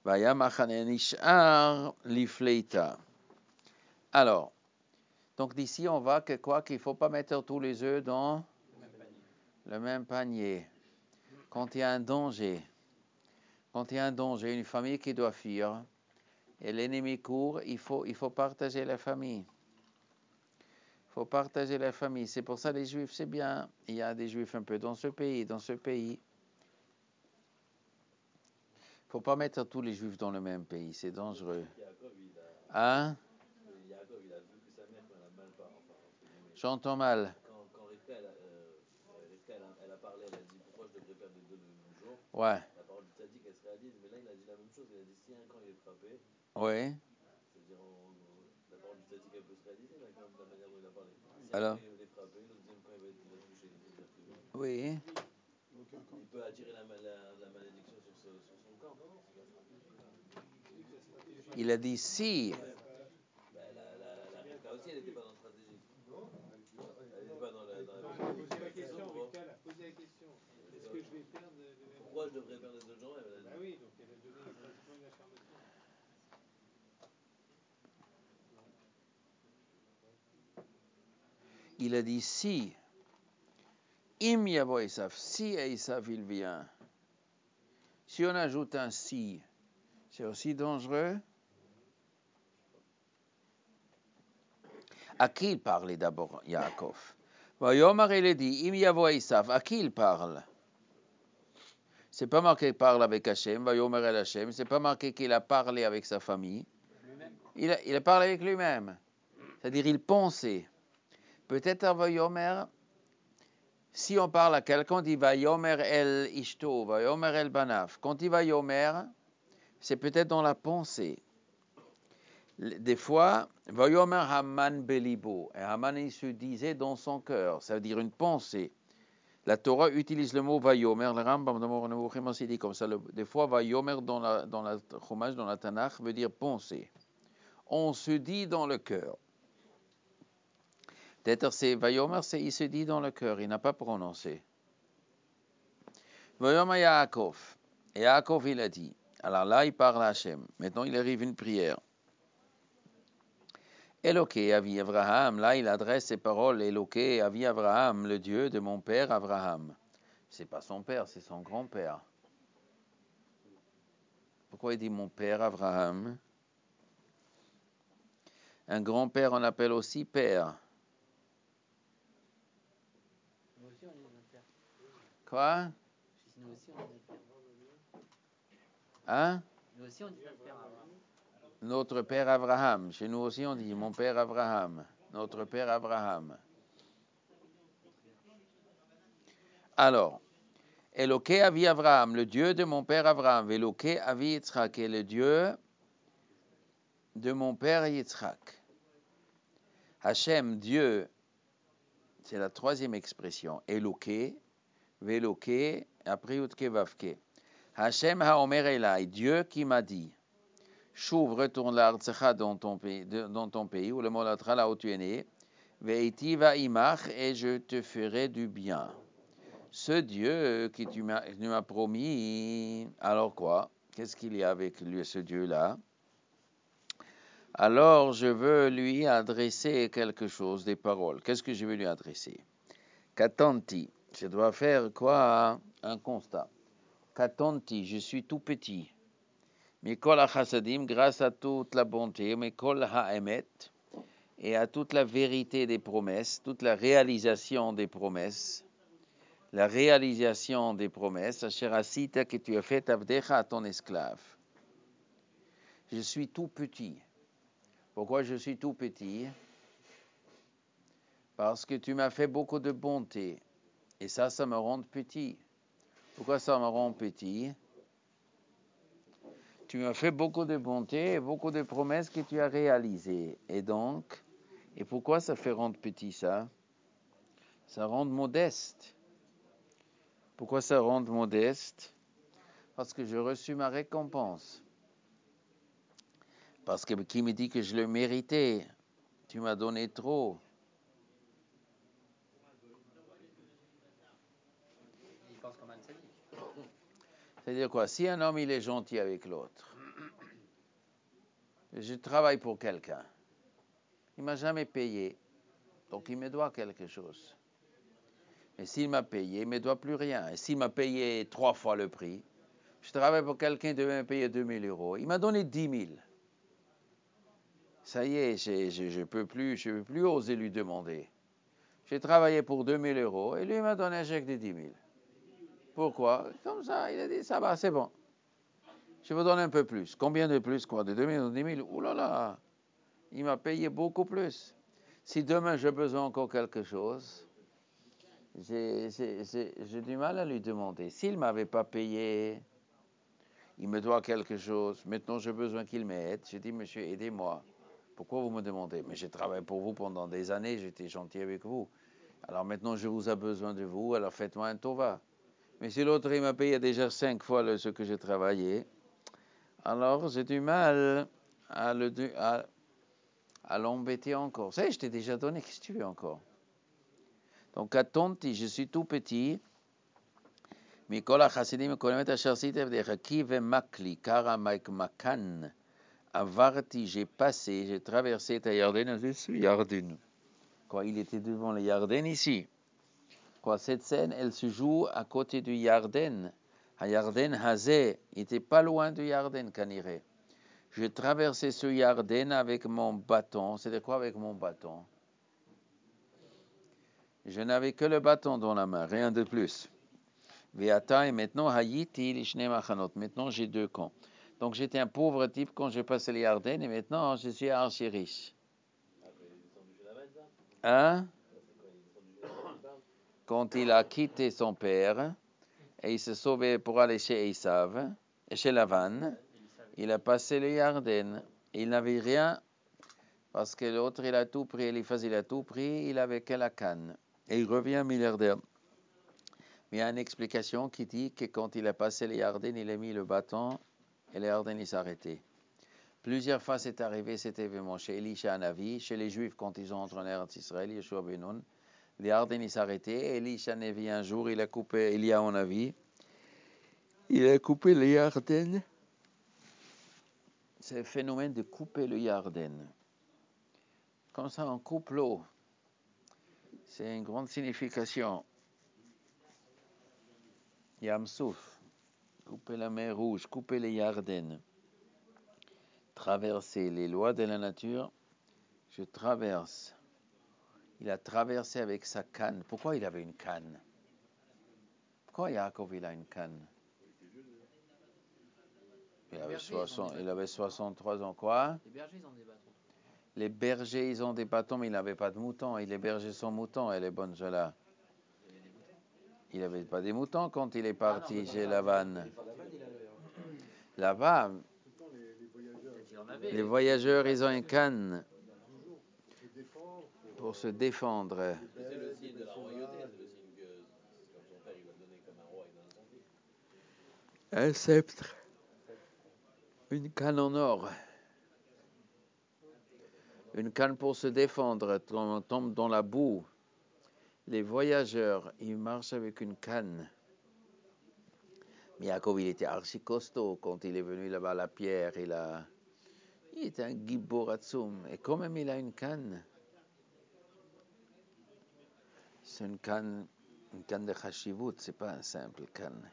A: Alors, donc d'ici on voit que quoi qu'il ne faut pas mettre tous les œufs dans le même panier. Quand il y a un danger, quand il y a un danger, une famille qui doit fuir, et l'ennemi court, il faut, il faut partager la famille. Il faut partager la famille. C'est pour ça les Juifs, c'est bien. Il y a des Juifs un peu dans ce pays, dans ce pays. Il ne faut pas mettre tous les Juifs dans le même pays, c'est dangereux. Hein? J'entends mal.
B: Quand, quand Rivka, elle, a, euh, Rivka elle, a, elle a parlé, elle a dit pourquoi je devrais perdre les deux le même jour.
A: Ouais.
B: La parole du tzaddik, elle se réalise, mais là il a dit la même chose. Il a dit si un camp il est frappé,
A: Oui.
B: c'est-à-dire on, on, la parole du tzaddik elle peut se réaliser là, quand même, de la manière dont il a parlé. Si
A: Alors?
B: un camp il est frappé, le deuxième camp il va, il va toucher. C'est-à-dire que
A: Oui.
B: il peut attirer la, la, la malédiction sur, ce, sur son camp.
A: Il a dit si.
B: Ben, la, la, la Rivka aussi, elle n'était pas dans la stratégie. Elle n'était pas dans la. Dans la...
C: Posez la question, Rivka, elle a posé la question. Est-ce que je vais perdre le même
B: Pourquoi je devrais perdre les deux gens?
C: Bah oui, donc elle a donné pratiquement une affirmation.
A: Il a dit si. Im yavo Esav, si Esav il vient. Si on ajoute un si, c'est aussi dangereux. À qui il parlait d'abord, Yaakov? Vayomer, il est dit, Im yavo Esav, à qui il parle? C'est pas marqué qu'il parle avec Hachem, Vayomer el Hachem, c'est pas marqué qu'il a parlé avec sa famille. Il a, il a parlé avec lui-même. C'est-à-dire, il pensait. Peut-être à Vayomer, si on parle à quelqu'un, on dit Vayomer el Ishto, Vayomer el Banav. Quand il va Yomer, c'est peut-être dans la pensée. Des fois, Vayomer Haman Belibo. Et Haman, il se disait dans son cœur. Ça veut dire une pensée. La Torah utilise le mot Vayomer. Le Rambam dans le Nevuchim aussi dit comme ça. Le, des fois, Vayomer dans la, dans la Chumash, dans la Tanakh, veut dire penser. On se dit dans le cœur. Peut-être c'est Vayomer, c'est il se dit dans le cœur. Il n'a pas prononcé. Vayomer Yaakov. Et Yaakov, il a dit. Alors là, il parle à Hachem. Maintenant, il arrive une prière. Eloké avi Abraham, là il adresse ses paroles, Eloké avi Abraham, le Dieu de mon père Abraham. C'est pas son père, c'est son grand-père. Pourquoi il dit mon père Abraham? Un grand-père on appelle aussi père.
B: Nous aussi, on est notre père.
A: Quoi?
B: Nous aussi, on est notre père.
A: Hein?
B: Nous aussi, on dit notre père Abraham.
A: Notre père Abraham. Chez nous aussi on dit mon père Abraham. Notre père Abraham. Alors, Eloké avi Abraham, le Dieu de mon père Abraham. Eloké avi Yitzhak, est le Dieu de mon père Yitzhak. Hachem, Dieu, c'est la troisième expression. Eloké, Veloké, après Utke Vavke. Hachem haomer elai, Dieu qui m'a dit, Chouv, retourne l'Artsecha dans ton pays, dans ton pays, ou le Molatra là où tu es né, Veiti va imach, et je te ferai du bien. Ce Dieu que tu m'as, tu m'as promis, alors quoi? Qu'est-ce qu'il y a avec lui, ce Dieu-là? Alors je veux lui adresser quelque chose, des paroles. Qu'est-ce que je veux lui adresser? Katanti, je dois faire quoi? Un constat. Katanti, je suis tout petit. Mikol ha-chassadim, grâce à toute la bonté, Mikol ha-emet, et à toute la vérité des promesses, toute la réalisation des promesses, la réalisation des promesses, Asher asita, que tu as fait avdecha à ton esclave. Je suis tout petit. Pourquoi je suis tout petit? Parce que tu m'as fait beaucoup de bonté. Et ça, ça me rend petit. Pourquoi ça me rend petit? Tu m'as fait beaucoup de bonté et beaucoup de promesses que tu as réalisées. Et donc, et pourquoi ça fait rendre petit ça? Ça rend modeste. Pourquoi ça rend modeste? Parce que j'ai reçu ma récompense. Parce que qui me dit que je le méritais? Tu m'as donné trop.
B: Il pense comme un sadique.
A: C'est-à-dire quoi? Si un homme il est gentil avec l'autre, je travaille pour quelqu'un, il m'a jamais payé, donc il me doit quelque chose. Et s'il m'a payé, il ne me doit plus rien. Et s'il m'a payé trois fois le prix, je travaille pour quelqu'un qui devait me payer deux mille euros, il m'a donné dix mille. Ça y est, je ne peux plus, je peux plus oser lui demander. J'ai travaillé pour deux mille euros et lui m'a donné un chèque de dix mille. Pourquoi? Comme ça, il a dit, ça va, c'est bon. Je vous donne un peu plus. Combien de plus, quoi? De deux mille ou dix mille? Ouh là là! Il m'a payé beaucoup plus. Si demain j'ai besoin encore quelque chose, j'ai, j'ai, j'ai, j'ai du mal à lui demander. S'il ne m'avait pas payé, il me doit quelque chose. Maintenant j'ai besoin qu'il m'aide. Je dis, monsieur, aidez-moi. Pourquoi vous me demandez? Mais j'ai travaillé pour vous pendant des années, j'étais gentil avec vous. Alors maintenant je vous ai besoin de vous, alors faites-moi un tova. Mais si l'autre il m'a payé déjà cinq fois le, ce que j'ai travaillé, alors j'ai du mal à, le, à, à l'embêter encore. Ça, je t'ai déjà donné, qu'est-ce que tu veux encore? Donc, à Tonti, je suis tout petit. Mikol ha-chassidim kolemet asher siti avdecha ki vemakli kara makan avarti, j'ai passé, j'ai traversé ta Yarden, je suis Yarden. Quoi, il était devant le Yarden ici. Quoi, cette scène, elle se joue à côté du Yarden. À Yarden Hazé, il n'était pas loin du Yarden, Kaniré. J'ai traversé ce Yarden avec mon bâton. C'était quoi avec mon bâton? Je n'avais que le bâton dans la main, rien de plus. Ve'ata, et maintenant, hayiti lishne machanot. Maintenant, j'ai deux camps. Donc, j'étais un pauvre type quand j'ai passé les Ardennes, et maintenant, je suis archi riche.
B: Après, il est descendu chez Laval, ça?
A: Hein?
B: Ça, c'est quand il est descendu chez Laval, il parle?
A: Quand il a quitté son père, et il s'est sauvé pour aller chez Esav, chez Lavan, il a passé les Ardennes. Il n'avait rien, parce que l'autre, il a tout pris, Eliphaz, il a tout pris, il avait que la canne. Et il revient milliardaire. Mais il y a une explication qui dit que quand il a passé les Ardennes, il a mis le bâton et les Ardennes, il s'est arrêté. Plusieurs fois, c'est arrivé cet événement chez Elisha Hanavi, chez les Juifs, quand ils ont entré en Eretz Israël, Yeshua ben Nun. Les Ardennes, il s'est arrêté. Elisha Hanavi, un jour, il a coupé, Elia Hanavi, il a coupé les Ardennes. C'est le phénomène de couper le Yarden. Comme ça, on coupe l'eau. C'est une grande signification. Yamsouf, couper la mer Rouge, couper les Yarden. Traverser les lois de la nature. Je traverse. Il a traversé avec sa canne. Pourquoi il avait une canne? Pourquoi Yaakov il a une canne? Il avait, soixante, il avait soixante-trois ans. Quoi?
D: Les bergers, ils ont des bâtons.
A: Les bergers, ils ont des bâtons, mais il n'avait pas de moutons. Et les bergers sont moutons, et les bonnes là. Il n'avait pas des moutons quand il est parti ah non, chez Lavan. Là-bas, les voyageurs, ils ont une canne pour se défendre.
B: C'est le signe de la royauté, c'est le signe que c'est comme son père, il va donner comme un roi, il donne à son fils.
A: Un sceptre. Une canne en or. Une canne pour se défendre quand on tombe dans la boue. Les voyageurs, ils marchent avec une canne. Mais Yaakov, il était archi costaud quand il est venu là-bas à la pierre. Il, a... il était un gibor atzum. Et quand même, il a une canne. C'est une canne, une canne de chashivut, c'est pas un simple canne.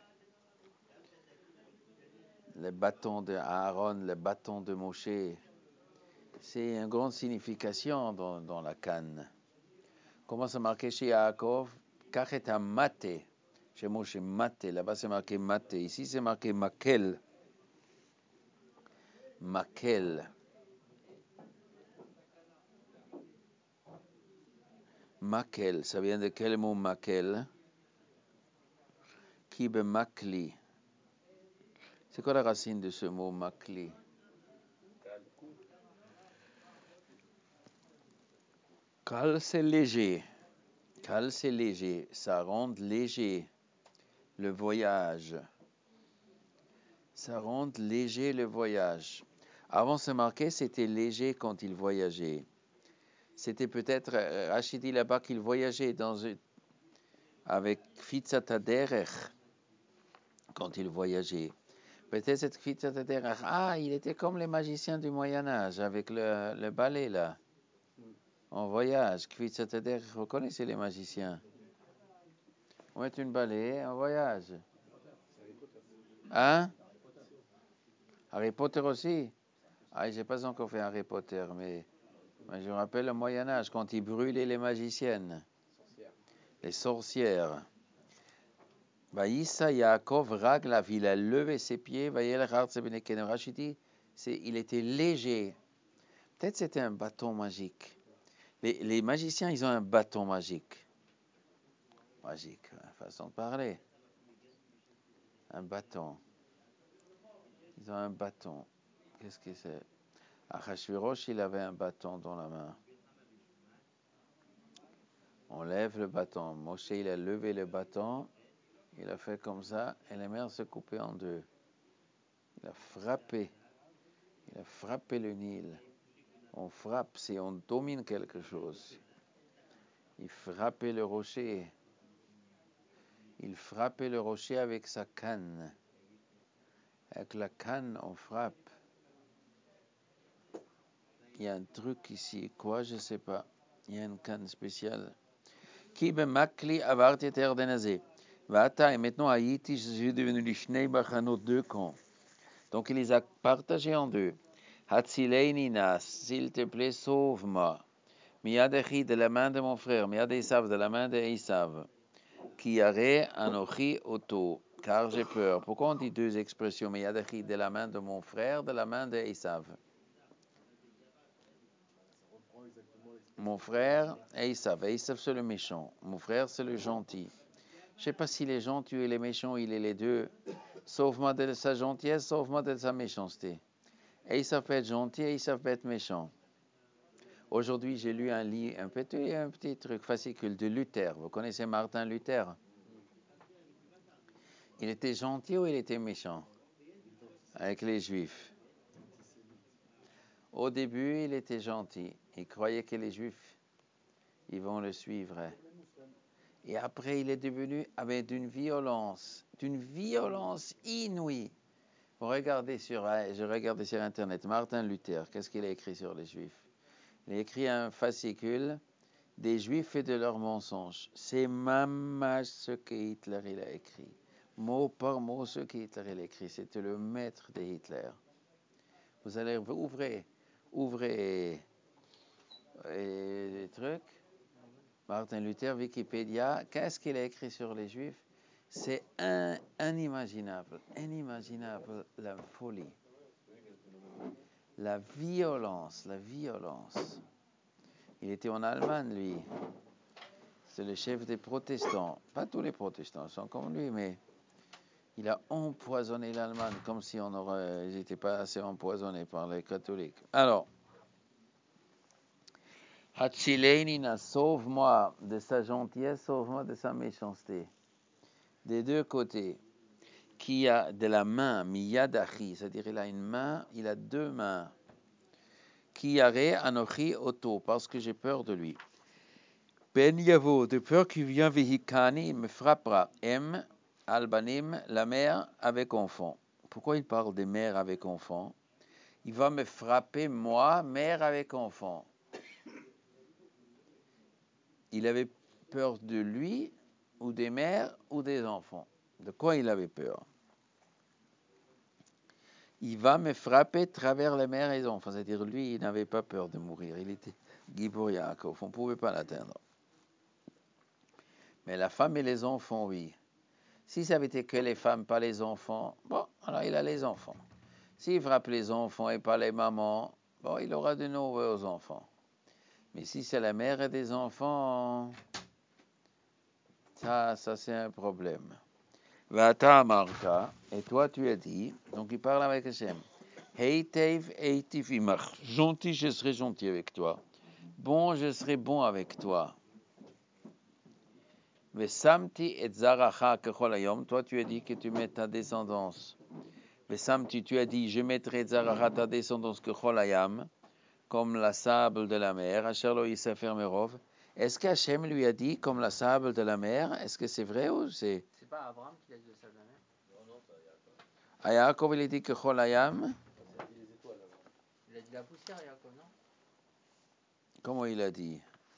A: Le bâton de Aaron, le bâton de Moshe, c'est une grande signification dans, dans la canne. Comment c'est marqué chez Yaakov? Kachet mate. Chez Moshe, mate. Là-bas, c'est marqué mate. Ici, c'est marqué makel. Makel. Makel, ça vient de quel mot makel? Kibe makli. C'est quoi la racine de ce mot makli? Kal, c'est léger. Kal, c'est léger. Ça rend léger le voyage. Ça rend léger le voyage. Avant, c'est marqué, c'était léger quand il voyageait. C'était peut-être, Rachid dit là-bas qu'il voyageait dans une, avec Fitzat Derech quand il voyageait. Peut-être cette Fitzat Derech, ah, il était comme les magiciens du Moyen-Âge avec le, le balai là. En voyage, Fitzat Derech, vous connaissez les magiciens? On met une balai en voyage. Hein? Harry Potter aussi? Ah, j'ai pas encore fait Harry Potter, mais, mais je me rappelle le Moyen-Âge quand ils brûlaient les magiciennes. Les sorcières. Vaïssa Yaakov Raglav, il a levé ses pieds, Rachidi, il était léger. Peut-être c'était un bâton magique. Les, les magiciens, ils ont un bâton magique. Magique, façon de parler. Un bâton. Ils ont un bâton. Qu'est-ce que c'est? Achashverosh, il avait un bâton dans la main. On lève le bâton. Moshe, il a levé le bâton. Il a fait comme ça, et la mer se coupait en deux. Il a frappé. Il a frappé le Nil. On frappe, si on domine quelque chose. Il frappait le rocher. Il frappait le rocher avec sa canne. Avec la canne, on frappe. Il y a un truc ici. Quoi, je ne sais pas. Il y a une canne spéciale. Qui be makli avarti et erdenazé. Vata, et maintenant Haïti, je suis devenu les Shnei Bachanot, deux camps. Donc il les a partagés en deux. Hatzileini nas, s'il te plaît, sauve-moi. Miyad Echi de la main de mon frère, Miyad Esav de la main de Esav, qui arrête Anochi Oto, car j'ai peur. Pourquoi on dit deux expressions, Miyad Echi de la main de mon frère, de la main de Esav? Mon frère, Esav. Esav, c'est le méchant. Mon frère, c'est le gentil. Je ne sais pas s'il est gentil ou il est méchant, il est les deux. Sauve-moi de sa gentillesse, sauve-moi de sa méchanceté. Esav peut être gentil, Esav peut être méchant. Aujourd'hui, j'ai lu un livre, un petit, un petit truc fascicule de Luther. Vous connaissez Martin Luther? Il était gentil ou il était méchant avec les Juifs? Au début, il était gentil. Il croyait que les Juifs, ils vont le suivre. Et après, il est devenu avec d'une violence, d'une violence inouïe. Vous regardez sur, je regardais sur Internet, Martin Luther, qu'est-ce qu'il a écrit sur les Juifs? Il a écrit un fascicule des Juifs et de leurs mensonges. C'est même ce que Hitler il a écrit. Mot par mot, ce que Hitler il a écrit. C'était le maître de Hitler. Vous allez ouvrir, ouvrez les trucs. Martin Luther, Wikipédia, qu'est-ce qu'il a écrit sur les Juifs? C'est un, inimaginable, inimaginable la folie, la violence, la violence. Il était en Allemagne, lui. C'est le chef des protestants. Pas tous les protestants sont comme lui, mais il a empoisonné l'Allemagne comme si on aurait, ils n'étaient pas assez empoisonnés par les catholiques. Alors, Hatzileina, sauve-moi de sa gentillesse, sauve-moi de sa méchanceté. Des deux côtés. Qui a de la main, miyadachi, c'est-à-dire il a une main, il a deux mains. Qui arrête anochi oto, parce que j'ai peur de lui. Ben yavo, de peur qu'il vient vihikani, il me frappera. M, albanim, la mère avec enfant. Pourquoi il parle des mères avec enfant? Il va me frapper, moi, mère avec enfant. Il avait peur de lui, ou des mères, ou des enfants. De quoi il avait peur? Il va me frapper à travers les mères et les enfants. C'est-à-dire, lui, il n'avait pas peur de mourir. Il était Gibor Yaakov. On ne pouvait pas l'atteindre. Mais la femme et les enfants, oui. Si ça avait été que les femmes, pas les enfants, bon, alors il a les enfants. S'il frappe les enfants et pas les mamans, bon, il aura de nouveaux enfants. Mais si c'est la mère et des enfants, ça, ça c'est un problème. Vata Marta, et toi tu as dit, donc il parle avec Hachem. Heitev eitiv imach, gentil, je serai gentil avec toi. Bon, je serai bon avec toi. Vesamti et zaracha kechol hayom, toi tu as dit que tu mets ta descendance. Vesamti, tu as dit, je mettrai zaracha ta descendance kechol hayam, comme la sable de la mer. Asher lo yisafer merov. Est-ce qu'Hachem lui a dit comme la sable de la mer? Est-ce que c'est vrai ou c'est?
D: C'est pas Abraham qui a dit le sable de la mer?
B: Non, non, ça, Yaakov.
A: À Yaakov, il a dit kechol hayam.
B: Ça, c'est les étoiles là-bas.
D: Il a dit la poussière, Yaakov, non?
A: Comment il a dit?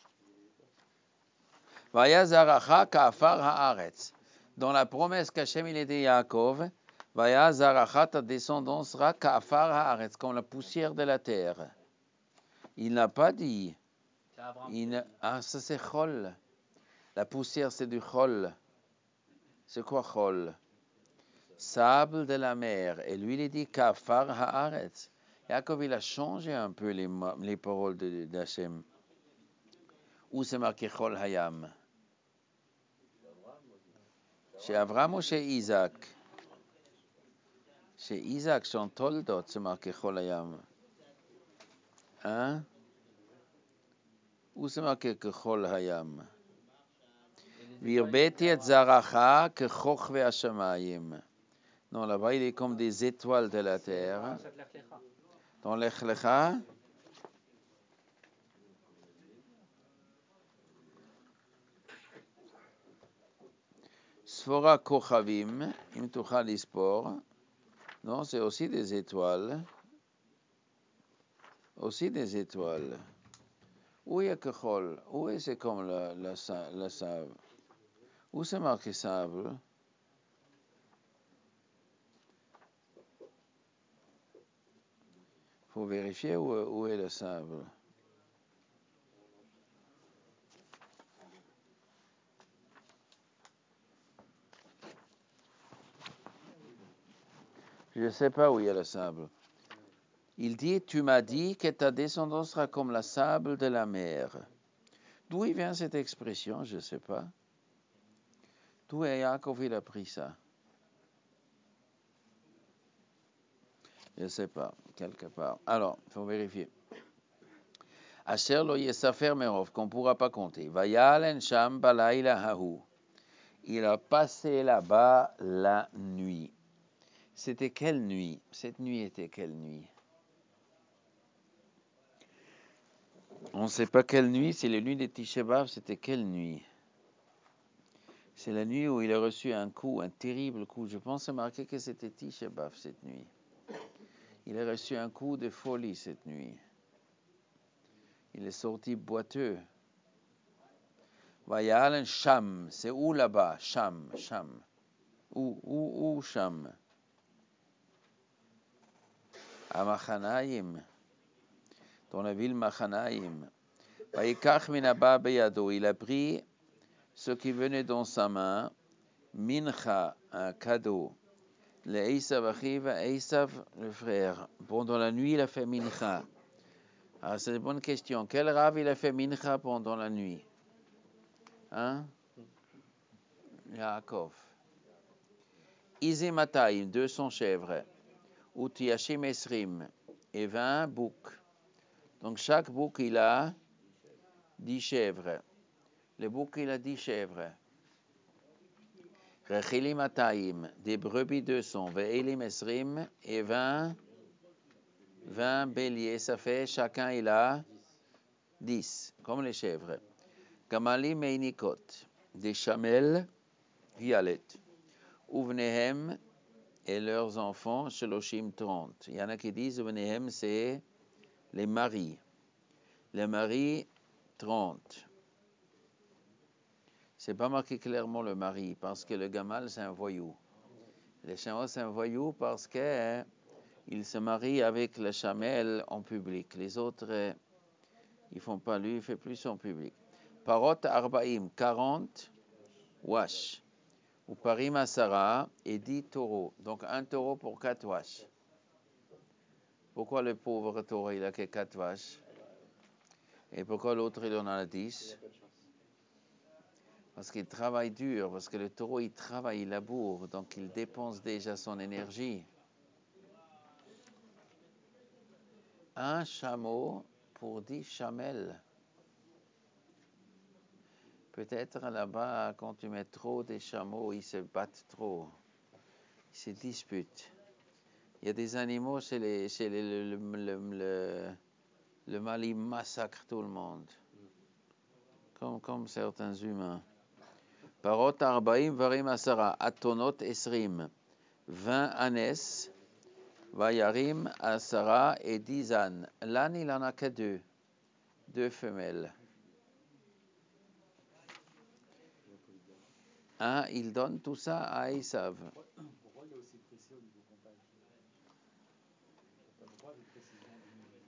A: Vaya zaracha ka'afar haaretz. Dans la promesse qu'Hachem il a dit à Yaakov, Vaya zaracha, ta descendance sera ka'afar haaretz, comme la poussière de la terre. Il n'a pas dit.
D: C'est Abraham.
A: Il ne... Ah, ça c'est chol. La poussière c'est du chol. C'est quoi chol? Sable de la mer. Et lui il a dit ka'afar haaretz. Yaakov il a changé un peu les, les paroles d'Hachem. Où c'est marqué chol hayam? Chez Abraham ou chez Isaac? Chez Isaac, son toldot, c'est marqué Chol Hayam. Hein? Où c'est marqué que Chol Hayam? Virbeti et zaracha que choch ve'ashamayim. Non, là-bas, il est comme des étoiles de la terre. Dans l'Ech Lecha, Sfora kochavim, im tuchal ispor. Non, c'est aussi des étoiles. Aussi des étoiles. Où il y a que Chol? Où est c'est comme la, la, la sable? Où c'est marqué sable? Il faut vérifier où, où est le sable. Je ne sais pas où il y a le sable. Il dit, tu m'as dit que ta descendance sera comme le sable de la mer. D'où il vient cette expression? Je ne sais pas. D'où Yaakov il a pris ça? Je ne sais pas, quelque part. Alors, il faut vérifier. Asher lo yesafer merov, qu'on ne pourra pas compter. Vayalen sham balayla hahu. Il a passé là-bas la nuit. C'était quelle nuit? Cette nuit était quelle nuit? On ne sait pas quelle nuit, c'est la nuit de Tisha B'Av, c'était quelle nuit? C'est la nuit où il a reçu un coup, un terrible coup. Je pense marquer que c'était Tisha B'Av cette nuit. Il a reçu un coup de folie cette nuit. Il est sorti boiteux. Vayalen Sham, c'est où là-bas? Sham, Sham. Où, où, où Sham? À Machanaïm, dans la ville Machanaïm. Vayikach minaba beyado, il a pris ce qui venait dans sa main, mincha, un cadeau. Le Esav arrive, Esav, le frère. Pendant la nuit, il a fait mincha. Alors, c'est une bonne question. Quel rave il a fait mincha pendant la nuit? Hein? Yaakov. Izimatayim, deux cents chèvres. Utiashim esrim, et vingt boucs. Donc, chaque bouc, il a dix chèvres. Le bouc, il a dix chèvres. Rechilim atayim, des brebis deux cents. Ve'elim esrim, et vingt, vingt béliers. Ça fait, chacun, il a dix, comme les chèvres. Gamali meinikot, des chamelles, violet. Uvnehem et leurs enfants, sheloshim trente. Il y en a qui disent, Uvnehem, c'est les maris. Les maris, trente. C'est pas marqué clairement le mari, parce que le gamal, c'est un voyou. Le chameau, c'est un voyou parce qu'il hein, se marie avec le chamel en public. Les autres, euh, ils font pas lui, il fait plus en public. Parot arbaim, quarante, wash. Ou parim asara, et dix taureaux. Donc un taureau pour quatre wash. Pourquoi le pauvre taureau, il a que quatre vaches? Et pourquoi l'autre, il en a dix? Parce qu'il travaille dur, parce que le taureau, il travaille, il laboure, donc il dépense déjà son énergie. Un chameau pour dix chamelles. Peut-être là-bas, quand tu mets trop de chameaux, ils se battent trop. Ils se disputent. Il y a des animaux, chez les, chez les, le, le, le, le, le Mali massacre tout le monde. Comme, comme certains humains. Parot arbaim varim asara, atonot esrim. vingt ânes, vayarim asara et dix ânes. L'âne, il en a que deux. Deux femelles. Hein, il donne tout ça à Esav.
C: Pourquoi il est aussi précis au niveau comptage? Il n'y a pas de droit de précision du niveau.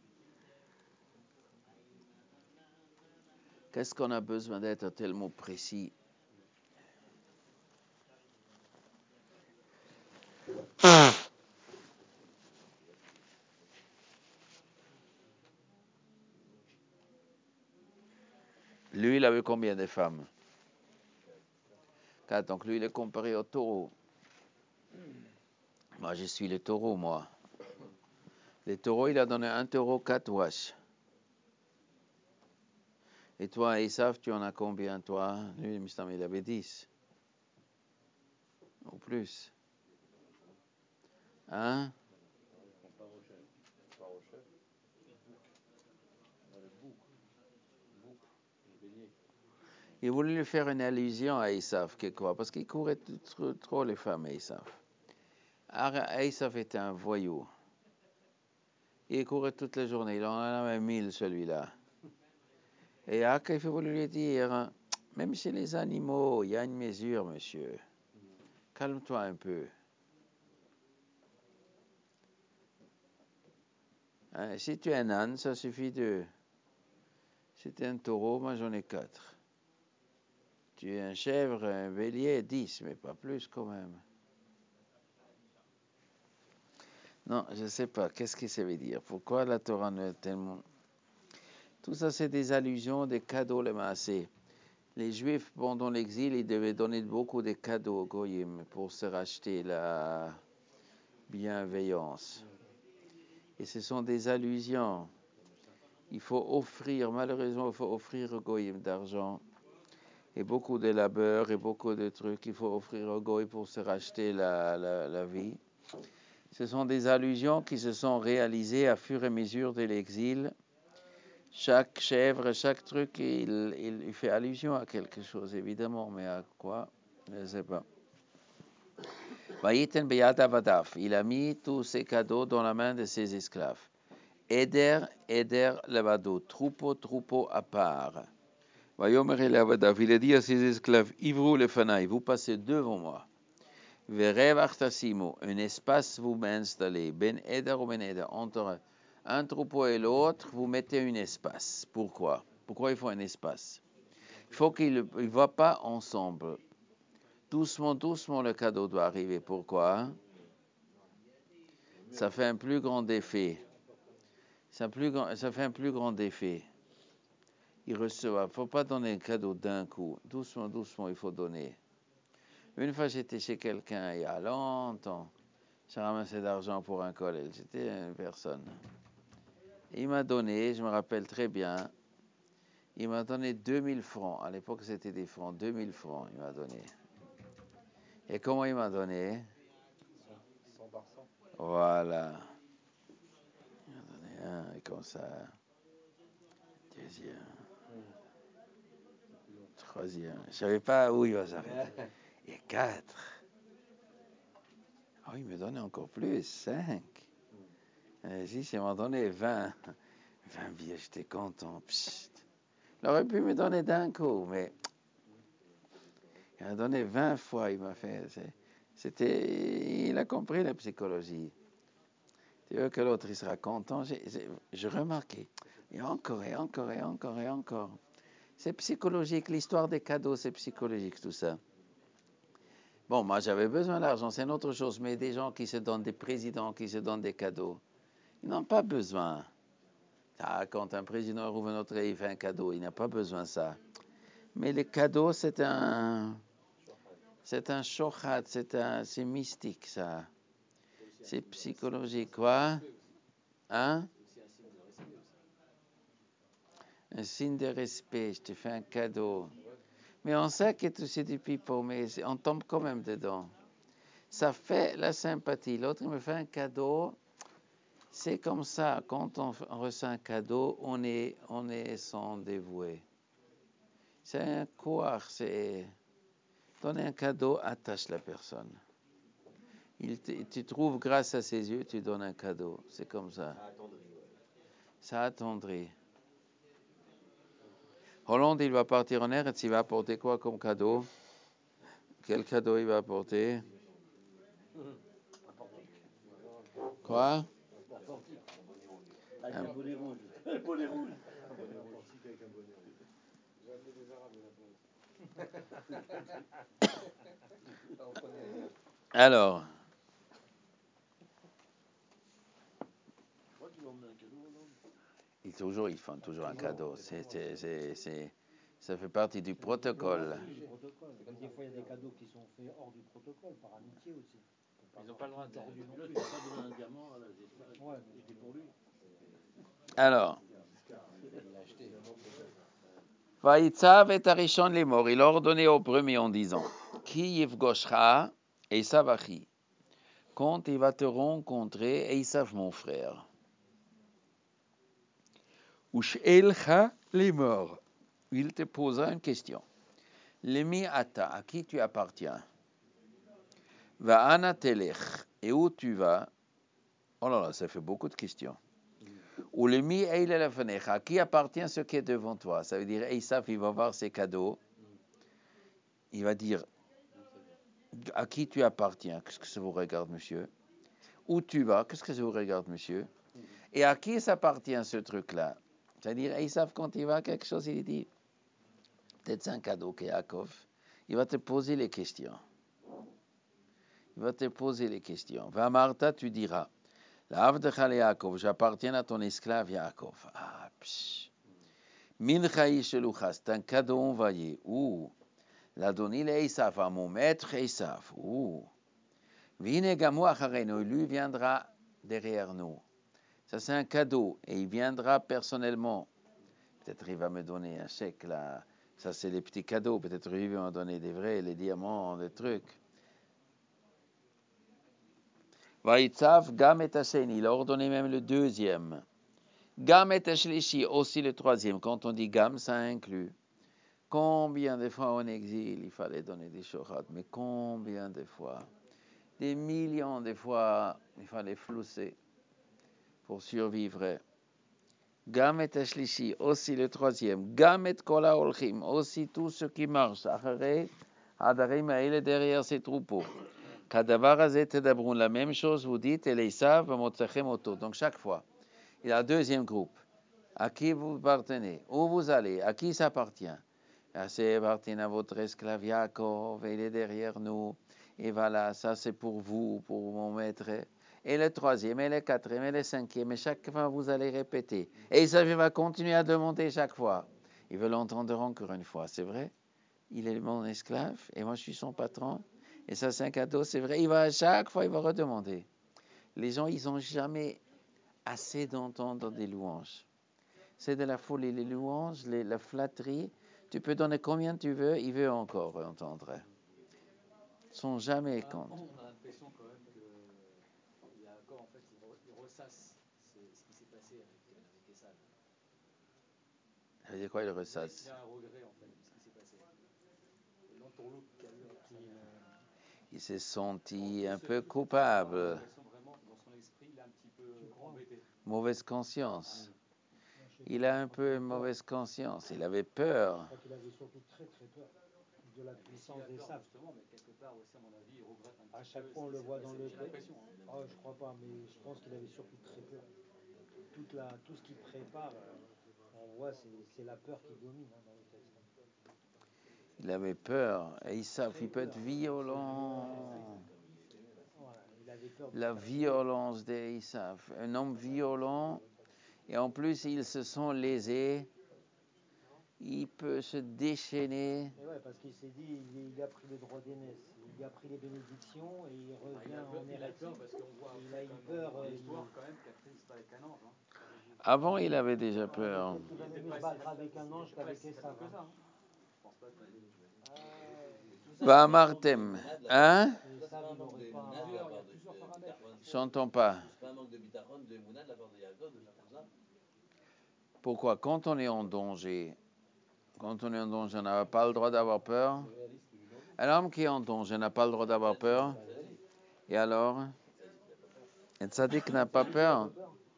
A: Qu'est-ce qu'on a besoin d'être tellement précis? Lui, il avait combien de femmes? Quatre. Donc lui, il est comparé au taureau. Moi, je suis le taureau, moi. Le taureau, il a donné un taureau, quatre wash. Et toi, Esav, tu en as combien, toi? Lui, il avait dix. Ou plus. Hein? Il voulait lui faire une allusion à Esav, quoi, parce qu'il courait trop, trop les femmes, Esav. Esav était un voyou. Il courait toute la journée, il en avait mille, celui-là. Et Yaakov voulait lui dire, même chez les animaux, il y a une mesure, monsieur. Calme-toi un peu. Hein, si tu es un âne, ça suffit deux. Si tu es un taureau, moi j'en ai quatre. Tu es un chèvre, un bélier, dix, mais pas plus quand même. Non, je ne sais pas. Qu'est-ce que ça veut dire? Pourquoi la Torah ne tellement... Tout ça, c'est des allusions, des cadeaux, les maasés. Les Juifs, pendant l'exil, ils devaient donner beaucoup de cadeaux aux Goyim pour se racheter la bienveillance. Et ce sont des allusions. Il faut offrir, malheureusement, il faut offrir aux Goyim d'argent. Et beaucoup de labeur et beaucoup de trucs qu'il faut offrir aux Goyim pour se racheter la, la, la vie. Ce sont des allusions qui se sont réalisées à fur et à mesure de l'exil. Chaque chèvre, chaque truc, il, il, il fait allusion à quelque chose, évidemment, mais à quoi? Je ne sais pas. Vayiten beyad avadav. Il a mis tous ses cadeaux dans la main de ses esclaves. Eder, eder levado. Troupeau, troupeau à part. Vayomer el avadav. Il a dit à ses esclaves, Ivrou le fanaï, vous passez devant moi. Verev artasimo. Un espace vous m'installez. Ben eder ou ben eder. Entre un troupeau et l'autre, vous mettez un espace. Pourquoi? Pourquoi il faut un espace? Il faut qu'il ne va pas ensemble. Doucement, doucement, le cadeau doit arriver. Pourquoi? Ça fait un plus grand effet. Ça, plus grand, ça fait un plus grand effet. Il reçoit. Il ne faut pas donner un cadeau d'un coup. Doucement, doucement, il faut donner. Une fois, j'étais chez quelqu'un il y a longtemps. J'ai ramassé de l'argent pour un collège. C'était une personne. Il m'a donné, je me rappelle très bien, il m'a donné deux mille francs. À l'époque, c'était des francs. deux mille francs, il m'a donné. Et comment il m'a donné?
C: cent par cent.
A: Voilà. Il m'a donné un, et comme ça. Deuxième. Troisième. Je ne savais pas où il va s'arrêter. Et quatre. Oh, il me donnait encore plus. Cinq. Et si, il m'a donné vingt. vingt billets, j'étais content. Psst. Il aurait pu me donner d'un coup, mais il m'a donné vingt fois. Il m'a fait. C'était. Il a compris la psychologie. Tu veux que l'autre il sera content? J'ai, j'ai, je remarquais. Et encore, et encore, et encore, et encore. C'est psychologique. L'histoire des cadeaux, c'est psychologique, tout ça. Bon, moi, j'avais besoin d'argent, c'est une autre chose. Mais des gens qui se donnent, des présidents qui se donnent des cadeaux, ils n'ont pas besoin. Ah, quand un président ouvre notre et il fait un cadeau, il n'a pas besoin de ça. Mais les cadeaux, c'est un... C'est un shochat, c'est un... C'est mystique, ça. C'est psychologique, quoi. Hein? Un signe de respect, je te fais un cadeau. Mais on sait que c'est du pipeau, mais on tombe quand même dedans. Ça fait la sympathie. L'autre me fait un cadeau. C'est comme ça. Quand on reçoit un cadeau, on est, on est sans dévoué. C'est un quoi? C'est donner un cadeau, attache la personne. Il te, tu trouves grâce à ses yeux, tu donnes un cadeau. C'est comme ça. Ça attendrit. Hollande, il va partir en Eretz, il va apporter quoi comme cadeau? Quel cadeau il va apporter? Quoi?
B: Avec un bonnet rouge. Un bonnet rouge.
C: Un bonnet portique avec un bonnet rouge. J'ai amené des Arabes là-bas.
A: Alors.
B: Moi, tu vas emmener un cadeau, non?
A: Ils, toujours, ils font toujours un cadeau. C'est, c'est, c'est, c'est, ça fait partie du protocole.
E: Du protocole. Des fois, il y a des cadeaux qui sont faits hors du protocole, par amitié aussi.
D: Ils n'ont pas le droit de
E: tordu non
B: Là,
E: plus.
B: tu n'as pas donné un diamant, là, j'espère que
E: Ouais,
B: c'était pour lui.
A: Alors.
E: il l'a acheté.
A: Vaïtzav et Arishon les morts. Il a ordonné au premier en disant Ki yivgoshcha Esav achi. Quand il va te rencontrer, Esav mon frère. Ush'elcha les morts. Il te posera une question. Lemi ata, à qui tu appartiens? Va ana telech, et où tu vas? Oh là là, ça fait beaucoup de questions. Ou lemi eile lefanecha, à qui appartient ce qui est devant toi? Ça veut dire, Esav, il va voir ses cadeaux. Il va dire, à qui tu appartiens? Qu'est-ce que ça vous regarde, monsieur? Où tu vas? Qu'est-ce que ça vous regarde, monsieur? Et à qui ça appartient, ce truc-là? C'est-à-dire, Esav, quand il va quelque chose, il dit, peut-être c'est un cadeau qu'Yaakov, il va te poser les questions. Il va te poser les questions. Va Martha, tu diras, L'Avdecha le Yaakov, j'appartiens à ton esclave Yaakov. Ah, psh. Mincha Ishelucha, c'est un cadeau envoyé. Ouh. L'a donné à Esav, à mon maître Esav. Ouh. Vine Gamu Acharenu, lui viendra derrière nous. Ça, c'est un cadeau. Et il viendra personnellement. Peut-être il va me donner un chèque là. Ça, c'est les petits cadeaux. Peut-être il va me donner des vrais, les diamants, des trucs. Vaïtzav, Gam et Hasheni. Il a ordonné même le deuxième. Gam et Hashlishi, aussi le troisième. Quand on dit Gam, ça inclut. Combien de fois en exil il fallait donner des shorat, mais combien de fois? Des millions de fois il fallait flousser pour survivre. Gam et Hashlishi, aussi le troisième. Gam et Kola Olchim, aussi tout ce qui marche. Acharei, Hadarim Aile derrière ses troupeaux. Kadavar Azet Tedabrun, la même chose vous dites, et les savent, Motzachem Oto. Donc chaque fois, il y a un deuxième groupe. À qui vous appartenez? Où vous allez? À qui ça appartient? C'est appartient à votre esclave Yaakov, il est derrière nous. Et voilà, ça c'est pour vous, pour mon maître. Et le troisième, et le quatrième, et le cinquième, et chaque fois vous allez répéter. Et ça va continuer à demander chaque fois. Il veut l'entendre encore une fois, c'est vrai? Il est mon esclave, et moi je suis son patron. Et ça c'est un cadeau, c'est vrai. Il va à chaque fois, il va redemander. Les gens, ils n'ont jamais assez d'entendre des louanges. C'est de la folie, les louanges, les, la flatterie. Tu peux donner combien tu veux, il veut encore entendre. Ils ne sont jamais compte.
F: On a l'impression quand même que Yaakov, en fait, il, re, il ressasse ce qui s'est passé avec, avec Esav.
A: Ça veut dire quoi, il ressasse?
F: Il a un regret, en fait, de ce qui s'est passé. L'entourloupe qu'il y a eu avec sa mère.
A: Il s'est senti un peu coupable.
F: On a l'impression vraiment que dans son esprit, il est un petit peu embêté.
A: Mauvaise conscience. Il a un peu mauvaise conscience. Il avait peur.
E: Je crois qu'il avait surtout très très peur de la puissance des sables.
F: Justement, mais quelque part aussi, à mon avis, il regrette un petit peu.
E: À chaque fois, on le voit dans le
F: J'ai l'impression.
E: Hein. Oh, je crois pas, mais je pense qu'il avait surtout très peur. Toute la, tout ce qu'il prépare, on voit, c'est la peur qui domine hein, dans le texte.
A: Il avait peur. Et ils savent, il peut être violent.
E: Voilà, il avait peur de
A: La violence des Esav. Un homme violent. Et en plus, ils se sont lésés. Il peut se déchaîner.
E: Et ouais, parce qu'il s'est dit, il, il a pris le droit d'aînesse, il a pris les bénédictions et il revient
F: ah, il
E: en
F: Eretz.
E: parce qu'on voit il a eu peur.
F: Dans
E: euh,
F: l'histoire,
E: il...
F: quand même, qu'après, il se bat avec un ange. Hein.
A: Avant, il avait déjà peur.
E: Peut-être qu'il valait mieux se battre avec un ange qu'avec les sables.
F: Je pense pas que
A: Va Martem. Hein?
B: C'est pas un manque de Mouna de la part de Bitachon.
A: J'entends pas.
B: C'est pas un manque de Bitachon, de Mouna de la part de Yaakov de faire tout ça.
A: Pourquoi? Quand on est en danger, quand on est en danger, on n'a pas le droit d'avoir peur. Un homme qui est en danger n'a pas le droit d'avoir peur. Et alors? Un tzaddik n'a pas peur.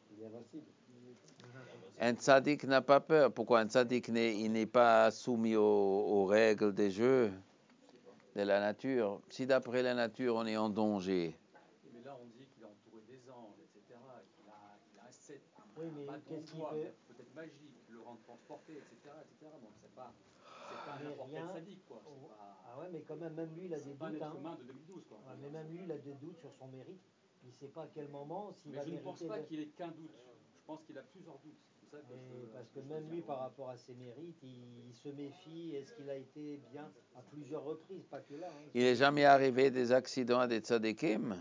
A: Un tzaddik n'a pas peur. Pourquoi? Un tzaddik n'est pas soumis aux, aux règles des jeux de la nature. Si d'après la nature, on est en danger.
F: Mais là, on dit qu'il est entouré des anges, et cetera. Qu'il a, il a un set,
E: oui, mais qu'est-ce qu'il fait?
F: Peut-être magique, le rend transporté, et cetera, et cetera. Donc c'est pas, c'est pas n'importe quel sadique, quoi.
E: Oh.
F: Pas,
E: ah ouais, mais quand même, même lui, il a des doutes.
F: Hein.
E: Hein.
F: De deux mille douze, quoi.
E: Ouais, mais même lui, il a des doutes sur son mérite. Il ne sait pas à quel moment s'il va
F: mériter. Mais je ne pense pas
E: de...
F: qu'il ait qu'un doute. Je pense qu'il a plusieurs doutes. C'est ça que
E: et
F: je,
E: parce que même lui, par rapport à ses mérites, il, il se méfie. Est-ce qu'il a été bien à plusieurs reprises, pas que là. Hein.
A: Il n'est jamais arrivé des accidents à des tzadikim.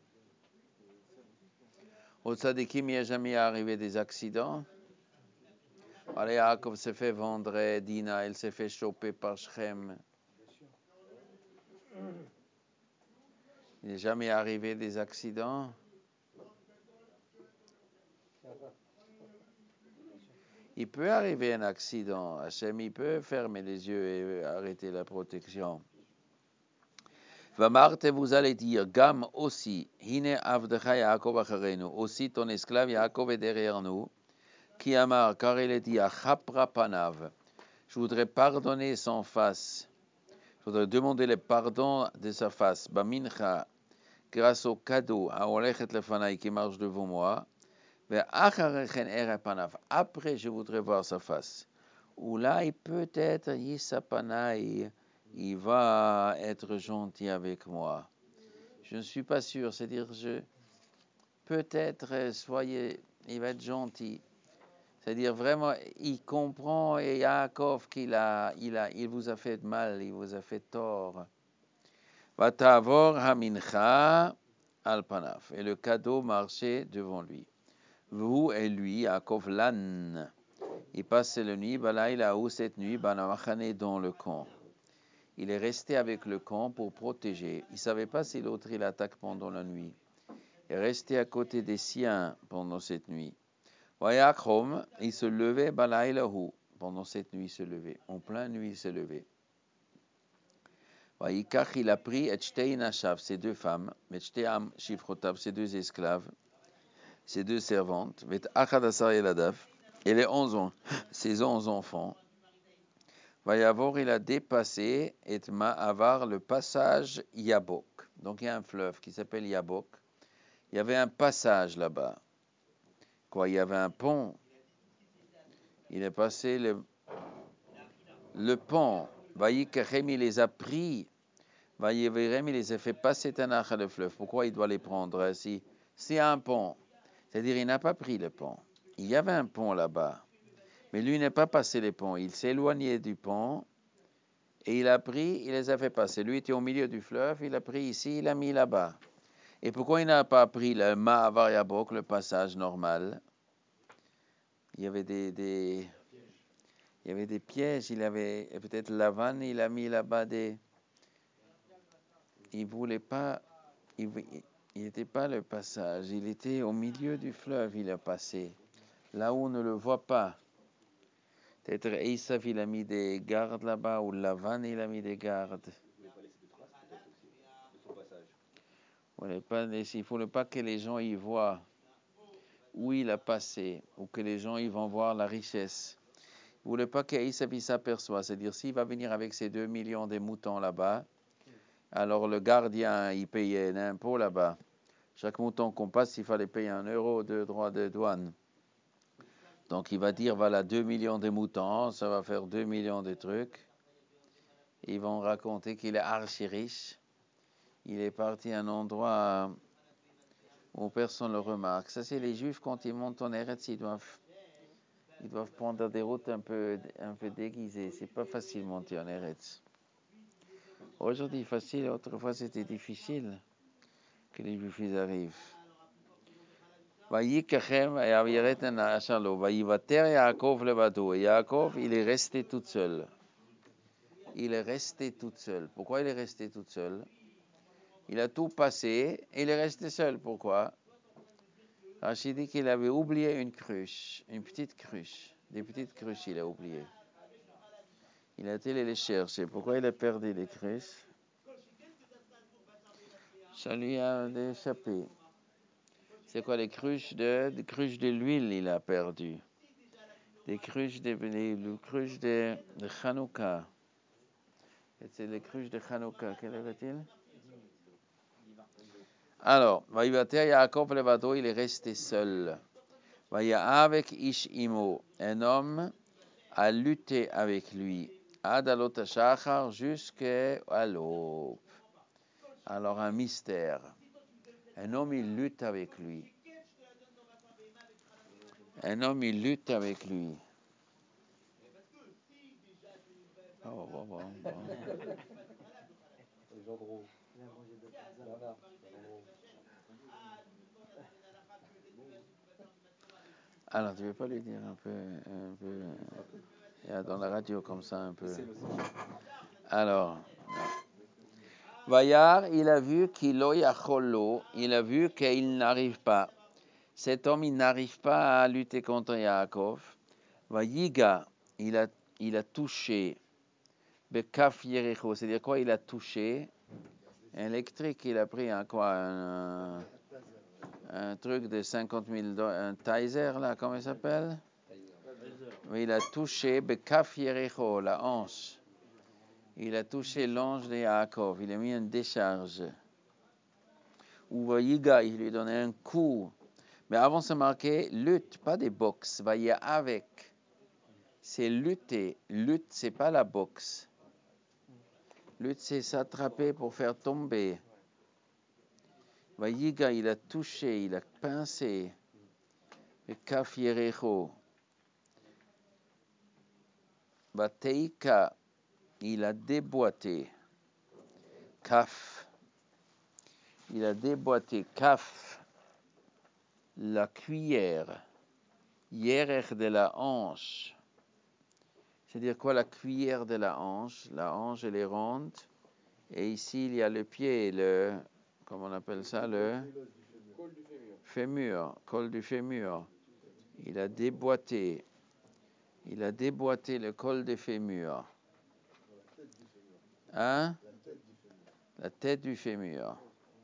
A: Au tzadikim, il n'est jamais arrivé des accidents. Allez, Yaakov s'est fait vendre, Dina, elle s'est fait choper par Shrem. Il n'est jamais arrivé des accidents. Il peut arriver un accident. Hachem, il peut fermer les yeux et arrêter la protection. Vamarte, vous allez dire, Gam aussi, Hine avdecha Yaakov acharenu, aussi ton esclave Yaakov est derrière nous. Qui amar, car il est dit, Achapra panav, je voudrais pardonner son face. Je voudrais demander le pardon de sa face. Bamincha, grâce au cadeau, à Olechet lefanai qui marche devant moi. Après, je voudrais voir sa face. Ou là, peut-être, Yisapanai, il va être gentil avec moi. Je ne suis pas sûr, c'est-à-dire, je, peut-être, euh, soyez, il va être gentil. C'est-à-dire vraiment, il comprend et Yaakov qu'il a, il a, il vous a fait mal, il vous a fait tort. Vatavor hamincha al panaf. Et le cadeau marchait devant lui. Vous et lui, Yaakov lan. Il passait la nuit, balaïla ou cette nuit, banamachane dans le camp. Il est resté avec le camp pour protéger. Il ne savait pas si l'autre il attaque pendant la nuit. Il est resté à côté des siens pendant cette nuit. Vayakrom, il se levait balaïlahu. Pendant cette nuit, il se levait. En pleine nuit, il se levait. Vayikach, il a pris et shtei nashav, ses deux femmes, et shtei am shifrotav, ses deux esclaves, ses deux servantes, vet achadasar eladav, et les onze ans, ses onze enfants. Vayavor, il a dépassé et ma'avar, le passage Yabok. Donc il y a un fleuve qui s'appelle Yabok. Il y avait un passage là-bas. Quoi, il y avait un pont. Il est passé le, le pont. Vayikachem, il les a pris. Vayiverem, il les a fait passer Tanakh le fleuve. Pourquoi il doit les prendre si c'est un pont? C'est-à-dire, il n'a pas pris le pont. Il y avait un pont là-bas. Mais lui n'a pas passé les ponts. Il s'est éloigné du pont et il a pris, il les a fait passer. Lui était au milieu du fleuve, il a pris ici, il a mis là-bas. Et pourquoi il n'a pas pris le Ma'avar Yabok, le passage normal? Il y avait des, des, il y avait des pièges, il avait peut-être la vanne, il a mis là-bas des... Il voulait pas, il n'était pas le passage, il était au milieu du fleuve, il a passé, là où on ne le voit pas. Peut-être Esav, il a mis des gardes là-bas, ou Lavan, il a mis des gardes.
B: Il ne voulait pas laisser de traces, peut-être aussi, de son passage.
A: Il ne faut pas que les gens y voient où il a passé, ou que les gens y vont voir la richesse. Il ne voulait pas qu'Esav s'aperçoive. C'est-à-dire, s'il va venir avec ses deux millions de moutons là-bas, alors le gardien, il payait un impôt là-bas. Chaque mouton qu'on passe, il fallait payer un euro de droit de douane. Donc il va dire, voilà, deux millions de moutons, ça va faire deux millions de trucs. Ils vont raconter qu'il est archi riche. Il est parti à un endroit où personne ne le remarque. Ça, c'est les Juifs, quand ils montent en Eretz, ils doivent, ils doivent prendre des routes un peu, un peu déguisées. C'est pas facile de monter en Eretz. Aujourd'hui, facile, autrefois, c'était difficile que les Juifs ils arrivent. Vayikachem et Aviret Ashalo. Vayivater Yaakov levado. Et Yaakov, il est resté tout seul. Il est resté tout seul. Pourquoi il est resté tout seul? Il a tout passé et il est resté seul. Pourquoi? Rachid dit qu'il avait oublié une cruche, une petite cruche. Des petites cruches, il a oublié. Il a été les chercher. Pourquoi il a perdu les cruches? Ça lui a échappé. C'est quoi les cruches de, des cruches de l'huile, il a perdu. Des cruches de, les, les cruches de, de Hanouka. Et c'est les cruches de Hanouka. Quelle avait-il? Alors, Vaïvater Yaakov levado, il est resté seul. Vaya avec Ish Imo, un homme a lutté avec lui. Adalot Shachar jusqu'à l'aube. Alors, un mystère. Un homme, il lutte avec lui. Un homme, il lutte avec lui. Oh, bon, bon, bon.
B: Les gens drôles.
E: Il a mangé de la pizza.
B: Voilà, les gens drôles.
A: Alors, tu ne veux pas lui dire un peu, un peu, euh, dans la radio comme ça un peu. Alors, Vayar, il a vu qu'il yacholo, il a vu qu'il n'arrive pas. Cet homme, il n'arrive pas à lutter contre Yaakov. Vayiga, il a, il a touché. Bekaf Yericho, c'est-à-dire quoi? Il a touché. Électrique, il a pris un quoi? Un, un truc de cinquante mille dollars, un Tizer, là, comment il s'appelle? Oui, il a touché Bekaf Yericho, la hanche. Il a touché l'ange de Yaakov. Il a mis une décharge. Ou Vayiga, il lui donnait un coup. Mais avant, c'est marqué lutte, pas des boxes. Vaya avec. C'est lutter. Lutte, c'est pas la boxe. Lutte, c'est s'attraper pour faire tomber. Vayiga, il a touché, il a pincé. Et Kaf Yerecho. Vateika, il a déboîté. Kaf. Il a déboîté. Kaf. La cuillère. Yerer de la hanche. C'est-à-dire quoi la cuillère de la hanche? La hanche, elle est ronde. Et ici, il y a le pied, le... Comment on appelle ça? Le...
B: Col du fémur.
A: Fémur. Col du fémur. Il a déboîté. Il a déboîté le col des fémurs. Hein? La tête du fémur.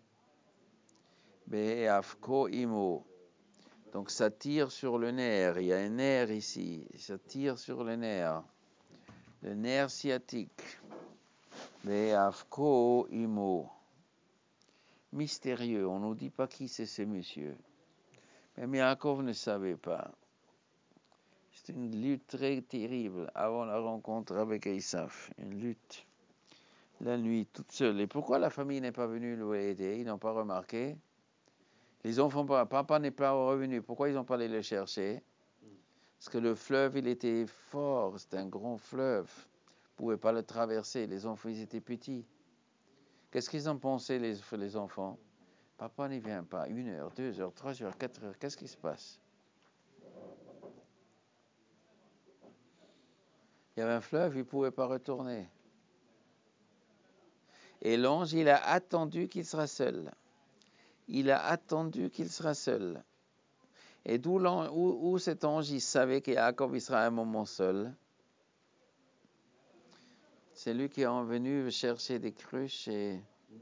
A: Be'afko imo. Donc ça tire sur le nerf. Il y a un nerf ici. Ça tire sur le nerf. Le nerf sciatique. Be'afko imo. Mystérieux. On ne nous dit pas qui c'est ce monsieur. Même Yaakov ne savait pas. C'est une lutte très terrible avant la rencontre avec Esav. Une lutte. La nuit, toute seule. Et pourquoi la famille n'est pas venue l'aider? Ils n'ont pas remarqué. Les enfants, papa n'est pas revenu. Pourquoi ils n'ont pas allé le chercher? Parce que le fleuve, il était fort. C'était un grand fleuve. Ils ne pouvaient pas le traverser. Les enfants, ils étaient petits. Qu'est-ce qu'ils ont pensé, les, les enfants? Papa n'y vient pas. Une heure, deux heures, trois heures, quatre heures. Qu'est-ce qui se passe? Il y avait un fleuve, il ne pouvait pas retourner. Et l'ange, il a attendu qu'il sera seul. Il a attendu qu'il sera seul. Et d'où où, où cet ange, il savait que Yaakov, il sera un moment seul. C'est lui qui est venu chercher des cruches et...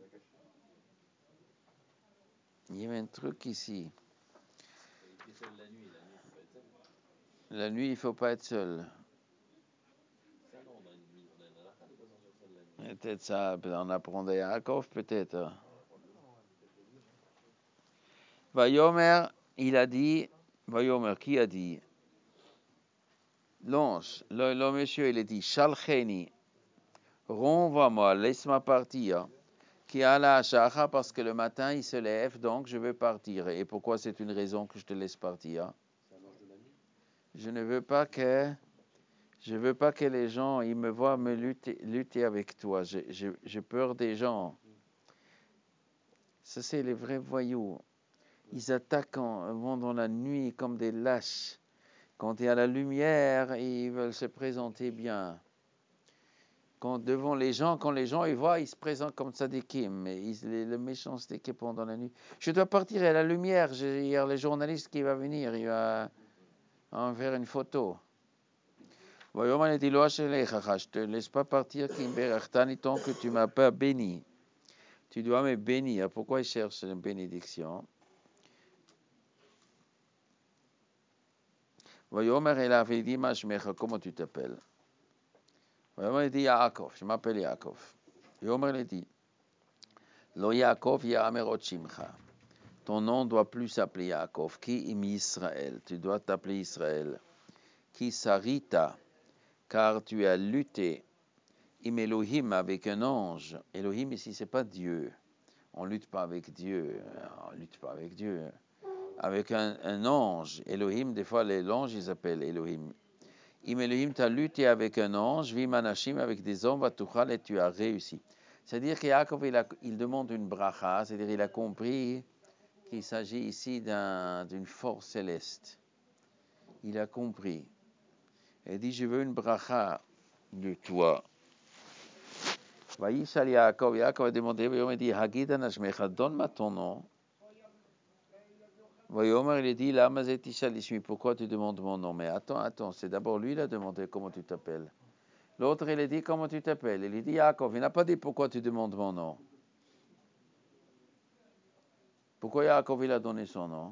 A: Il y avait un truc ici.
B: Il était seul la nuit, la nuit, il faut pas être seul.
A: La nuit, il ne faut pas être seul.
B: Ça, non, on a une, on a une halakha de pas sortir seul la nuit.
A: Peut-être ça, on apprendait à Yaakov, peut-être. Vayomer, il a dit, Vayomer, qui a dit? L'ange, le, le monsieur, il a dit, Shalcheni, renvoie-moi, laisse-moi partir. Qui a la shacha, parce que le matin, il se lève, donc je veux partir. Et pourquoi c'est une raison que je te laisse partir?
F: C'est un ange de la nuit.
A: Je ne veux pas que, je veux pas que les gens, ils me voient me lutter, lutter avec toi. J'ai je, je peur des gens. Ça, c'est les vrais voyous. Ils attaquent, en, vont dans la nuit comme des lâches. Quand il y a la lumière, ils veulent se présenter bien. Quand devant les gens, quand les gens ils voient, ils se présentent comme tzadikim, mais ils, les, le méchanceté qui est pendant la nuit. Je dois partir à la lumière. J'ai, il y a le journaliste qui va venir, il va en faire une photo. Voyons, il dit, je ne te laisse pas partir, tant que tu ne m'as pas béni. Tu dois me bénir. Pourquoi il cherche une bénédiction? Voyons, il avait dit, comment tu t'appelles? Voyons, il dit, Yaakov, je m'appelle Yaakov. Voyons, il dit, Lo Yaakov Ya'amerot Shimcha. Ton nom ne doit plus s'appeler Yaakov. Ki im Israël. Tu dois t'appeler Israël. Ki sarita. Car tu as lutté. Im Elohim, avec un ange. Elohim ici, c'est pas Dieu. On lutte pas avec Dieu. On lutte pas avec Dieu. Avec un, un ange. Elohim, des fois, les anges, ils appellent Elohim. Im Elohim, tu as lutté avec un ange. Vimanashim, avec des hommes. Vatuchal, et tu as réussi. C'est-à-dire que Yaakov, il, a, il demande une bracha, c'est-à-dire qu'il a compris qu'il s'agit ici d'un, d'une force céleste. Il a compris. Il dit, je veux une bracha de toi. Vaïshal Yaakov, Yaakov a demandé, il dit, Hagida Nashmecha, donne-moi ton nom. Vayomer, il a dit, Lama Zetishal Ishmi, pourquoi tu demandes mon nom? Mais attends, attends, c'est d'abord lui qui a demandé comment tu t'appelles. L'autre, il a dit, comment tu t'appelles? Il a dit, Yaakov, il n'a pas dit pourquoi tu demandes mon nom. Pourquoi Yaakov il a donné son nom?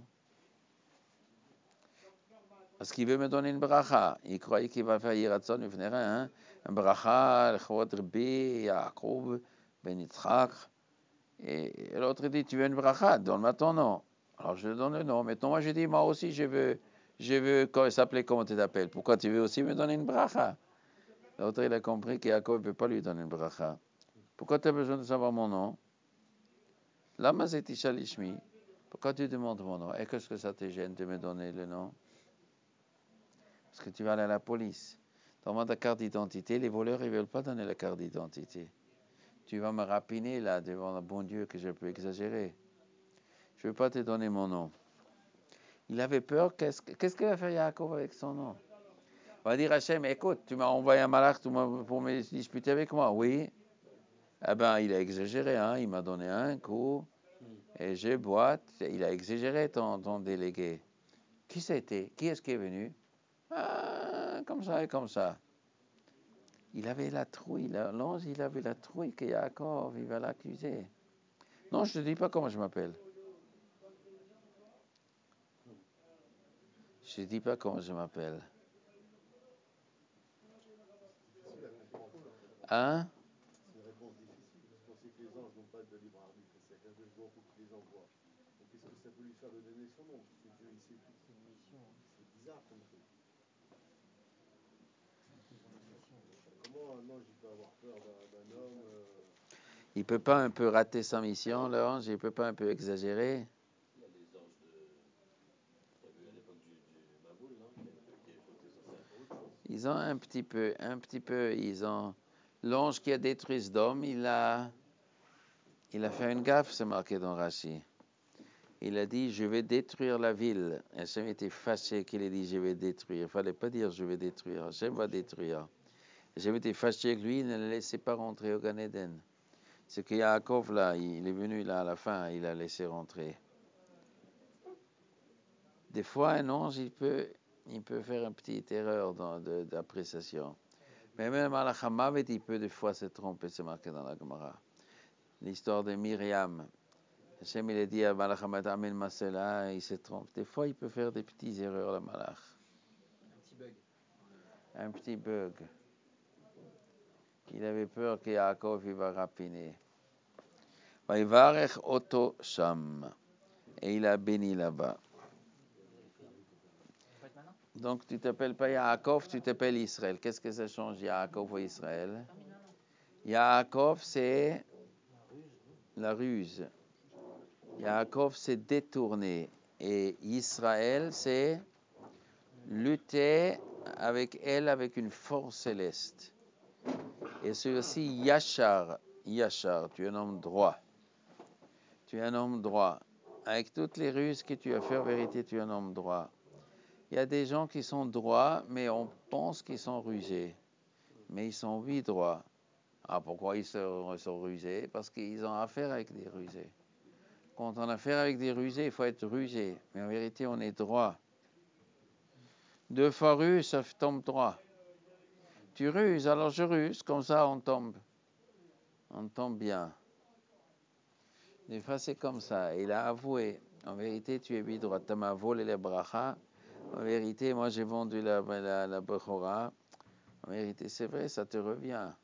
A: Parce qu'il veut me donner une bracha. Il croyait qu'il va faire Yiratzon, il venait un, un bracha, l'chawad Rabbi, Yaakov, Ben Yitzchak. Et l'autre dit, tu veux une bracha, donne-moi ton nom. Alors je lui donne le nom. Maintenant, moi je dis, moi aussi je veux, je veux s'appeler comment tu t'appelles. Pourquoi tu veux aussi me donner une bracha? L'autre il a compris que Yaakov ne peut pas lui donner une bracha. Pourquoi tu as besoin de savoir mon nom? Lama zeti shalishmi. Pourquoi tu demandes mon nom? Et qu'est-ce que ça te gêne de me donner le nom? Parce que tu vas aller à la police. Demande ta carte d'identité. Les voleurs, ils ne veulent pas donner la carte d'identité. Tu vas me rapiner là devant le bon Dieu que je peux exagérer. Je ne veux pas te donner mon nom. Il avait peur. Qu'est-ce, qu'est-ce qu'il va faire Yaakov avec son nom? Il va dire à Hachem, écoute, tu m'as envoyé un malach pour me disputer avec moi. Oui. Eh bien, il a exagéré. Hein? Il m'a donné un coup. Et je boite. Il a exagéré ton, ton délégué. Qui c'était? Qui est-ce qui est venu? Ah, comme ça et comme ça. Il avait la trouille, l'ange, il avait la trouille que Yaakov, il va l'accuser. Non, je ne te dis pas comment je m'appelle. Je ne te dis pas comment je m'appelle. Hein?
G: C'est une réponse difficile, parce qu'on sait que les anges n'ont pas de libre arbitre, et c'est quelqu'un de bon pour qui les envoie. Donc qu'est-ce que ça peut lui faire de donner son nom, puisque Dieu il sait tout.
E: C'est une mission. Hein.
G: C'est bizarre comme truc. Comment un ange il peut avoir peur d'un, d'un homme euh...
A: Il ne peut pas un peu rater sa mission, l'ange? Il ne peut pas un peu exagérer?
B: Il y a les anges de. Il y avait eu à l'époque du, du Maboul, non? Qui avait protégé ça.
A: Ils ont un petit peu, un petit peu, ils ont. L'ange qui a détruit Sodome, il a, il a fait une gaffe, c'est marqué dans Rashi. Il a dit, je vais détruire la ville. Hachem était fâché qu'il ait dit, je vais détruire. Il ne fallait pas dire, je vais détruire. Hachem va détruire. Hachem était fâché avec lui, il ne le laissait pas rentrer au Gan Eden. C'est que Yaakov, là, il est venu là à la fin, il a laissé rentrer. Des fois, un ange, il peut, il peut faire une petite erreur dans, de, d'appréciation. Mais même Malach HaMavet, il peut des fois se tromper, c'est marqué dans la Gemara. L'histoire de Myriam. Hachem, il a dit à Malach HaMavet, Amen Masela, il se trompe. Des fois, il peut faire des petites erreurs, le Malach.
F: Un petit bug.
A: Un petit bug. Il avait peur que Yaakov, il va rapiner. Vaivarech Oto Sham. Et il a béni là-bas. Donc, tu t'appelles pas Yaakov, tu t'appelles Israël. Qu'est-ce que ça change, Yaakov ou Israël? Yaakov, c'est la ruse. Yaakov, c'est détourné. Et Israël, c'est lutter avec elle avec une force céleste. Et c'est aussi Yachar. Yachar, tu es un homme droit. Tu es un homme droit. Avec toutes les ruses que tu as fait, en vérité, tu es un homme droit. Il y a des gens qui sont droits, mais on pense qu'ils sont rusés. Mais ils sont oui droits. Ah, pourquoi ils sont, ils sont rusés? Parce qu'ils ont affaire avec des rusés. Quand on a affaire avec des rusés, il faut être rusé. Mais en vérité, on est droit. Deux fois ruse, ça tombe droit. Tu ruses, alors je ruse, comme ça on tombe. On tombe bien. Des fois, c'est comme ça. Il a avoué. En vérité, tu es oui droit. Tu m'as volé les brachas. En vérité, moi, j'ai vendu la, la, la bechora. En vérité, c'est vrai, ça te revient.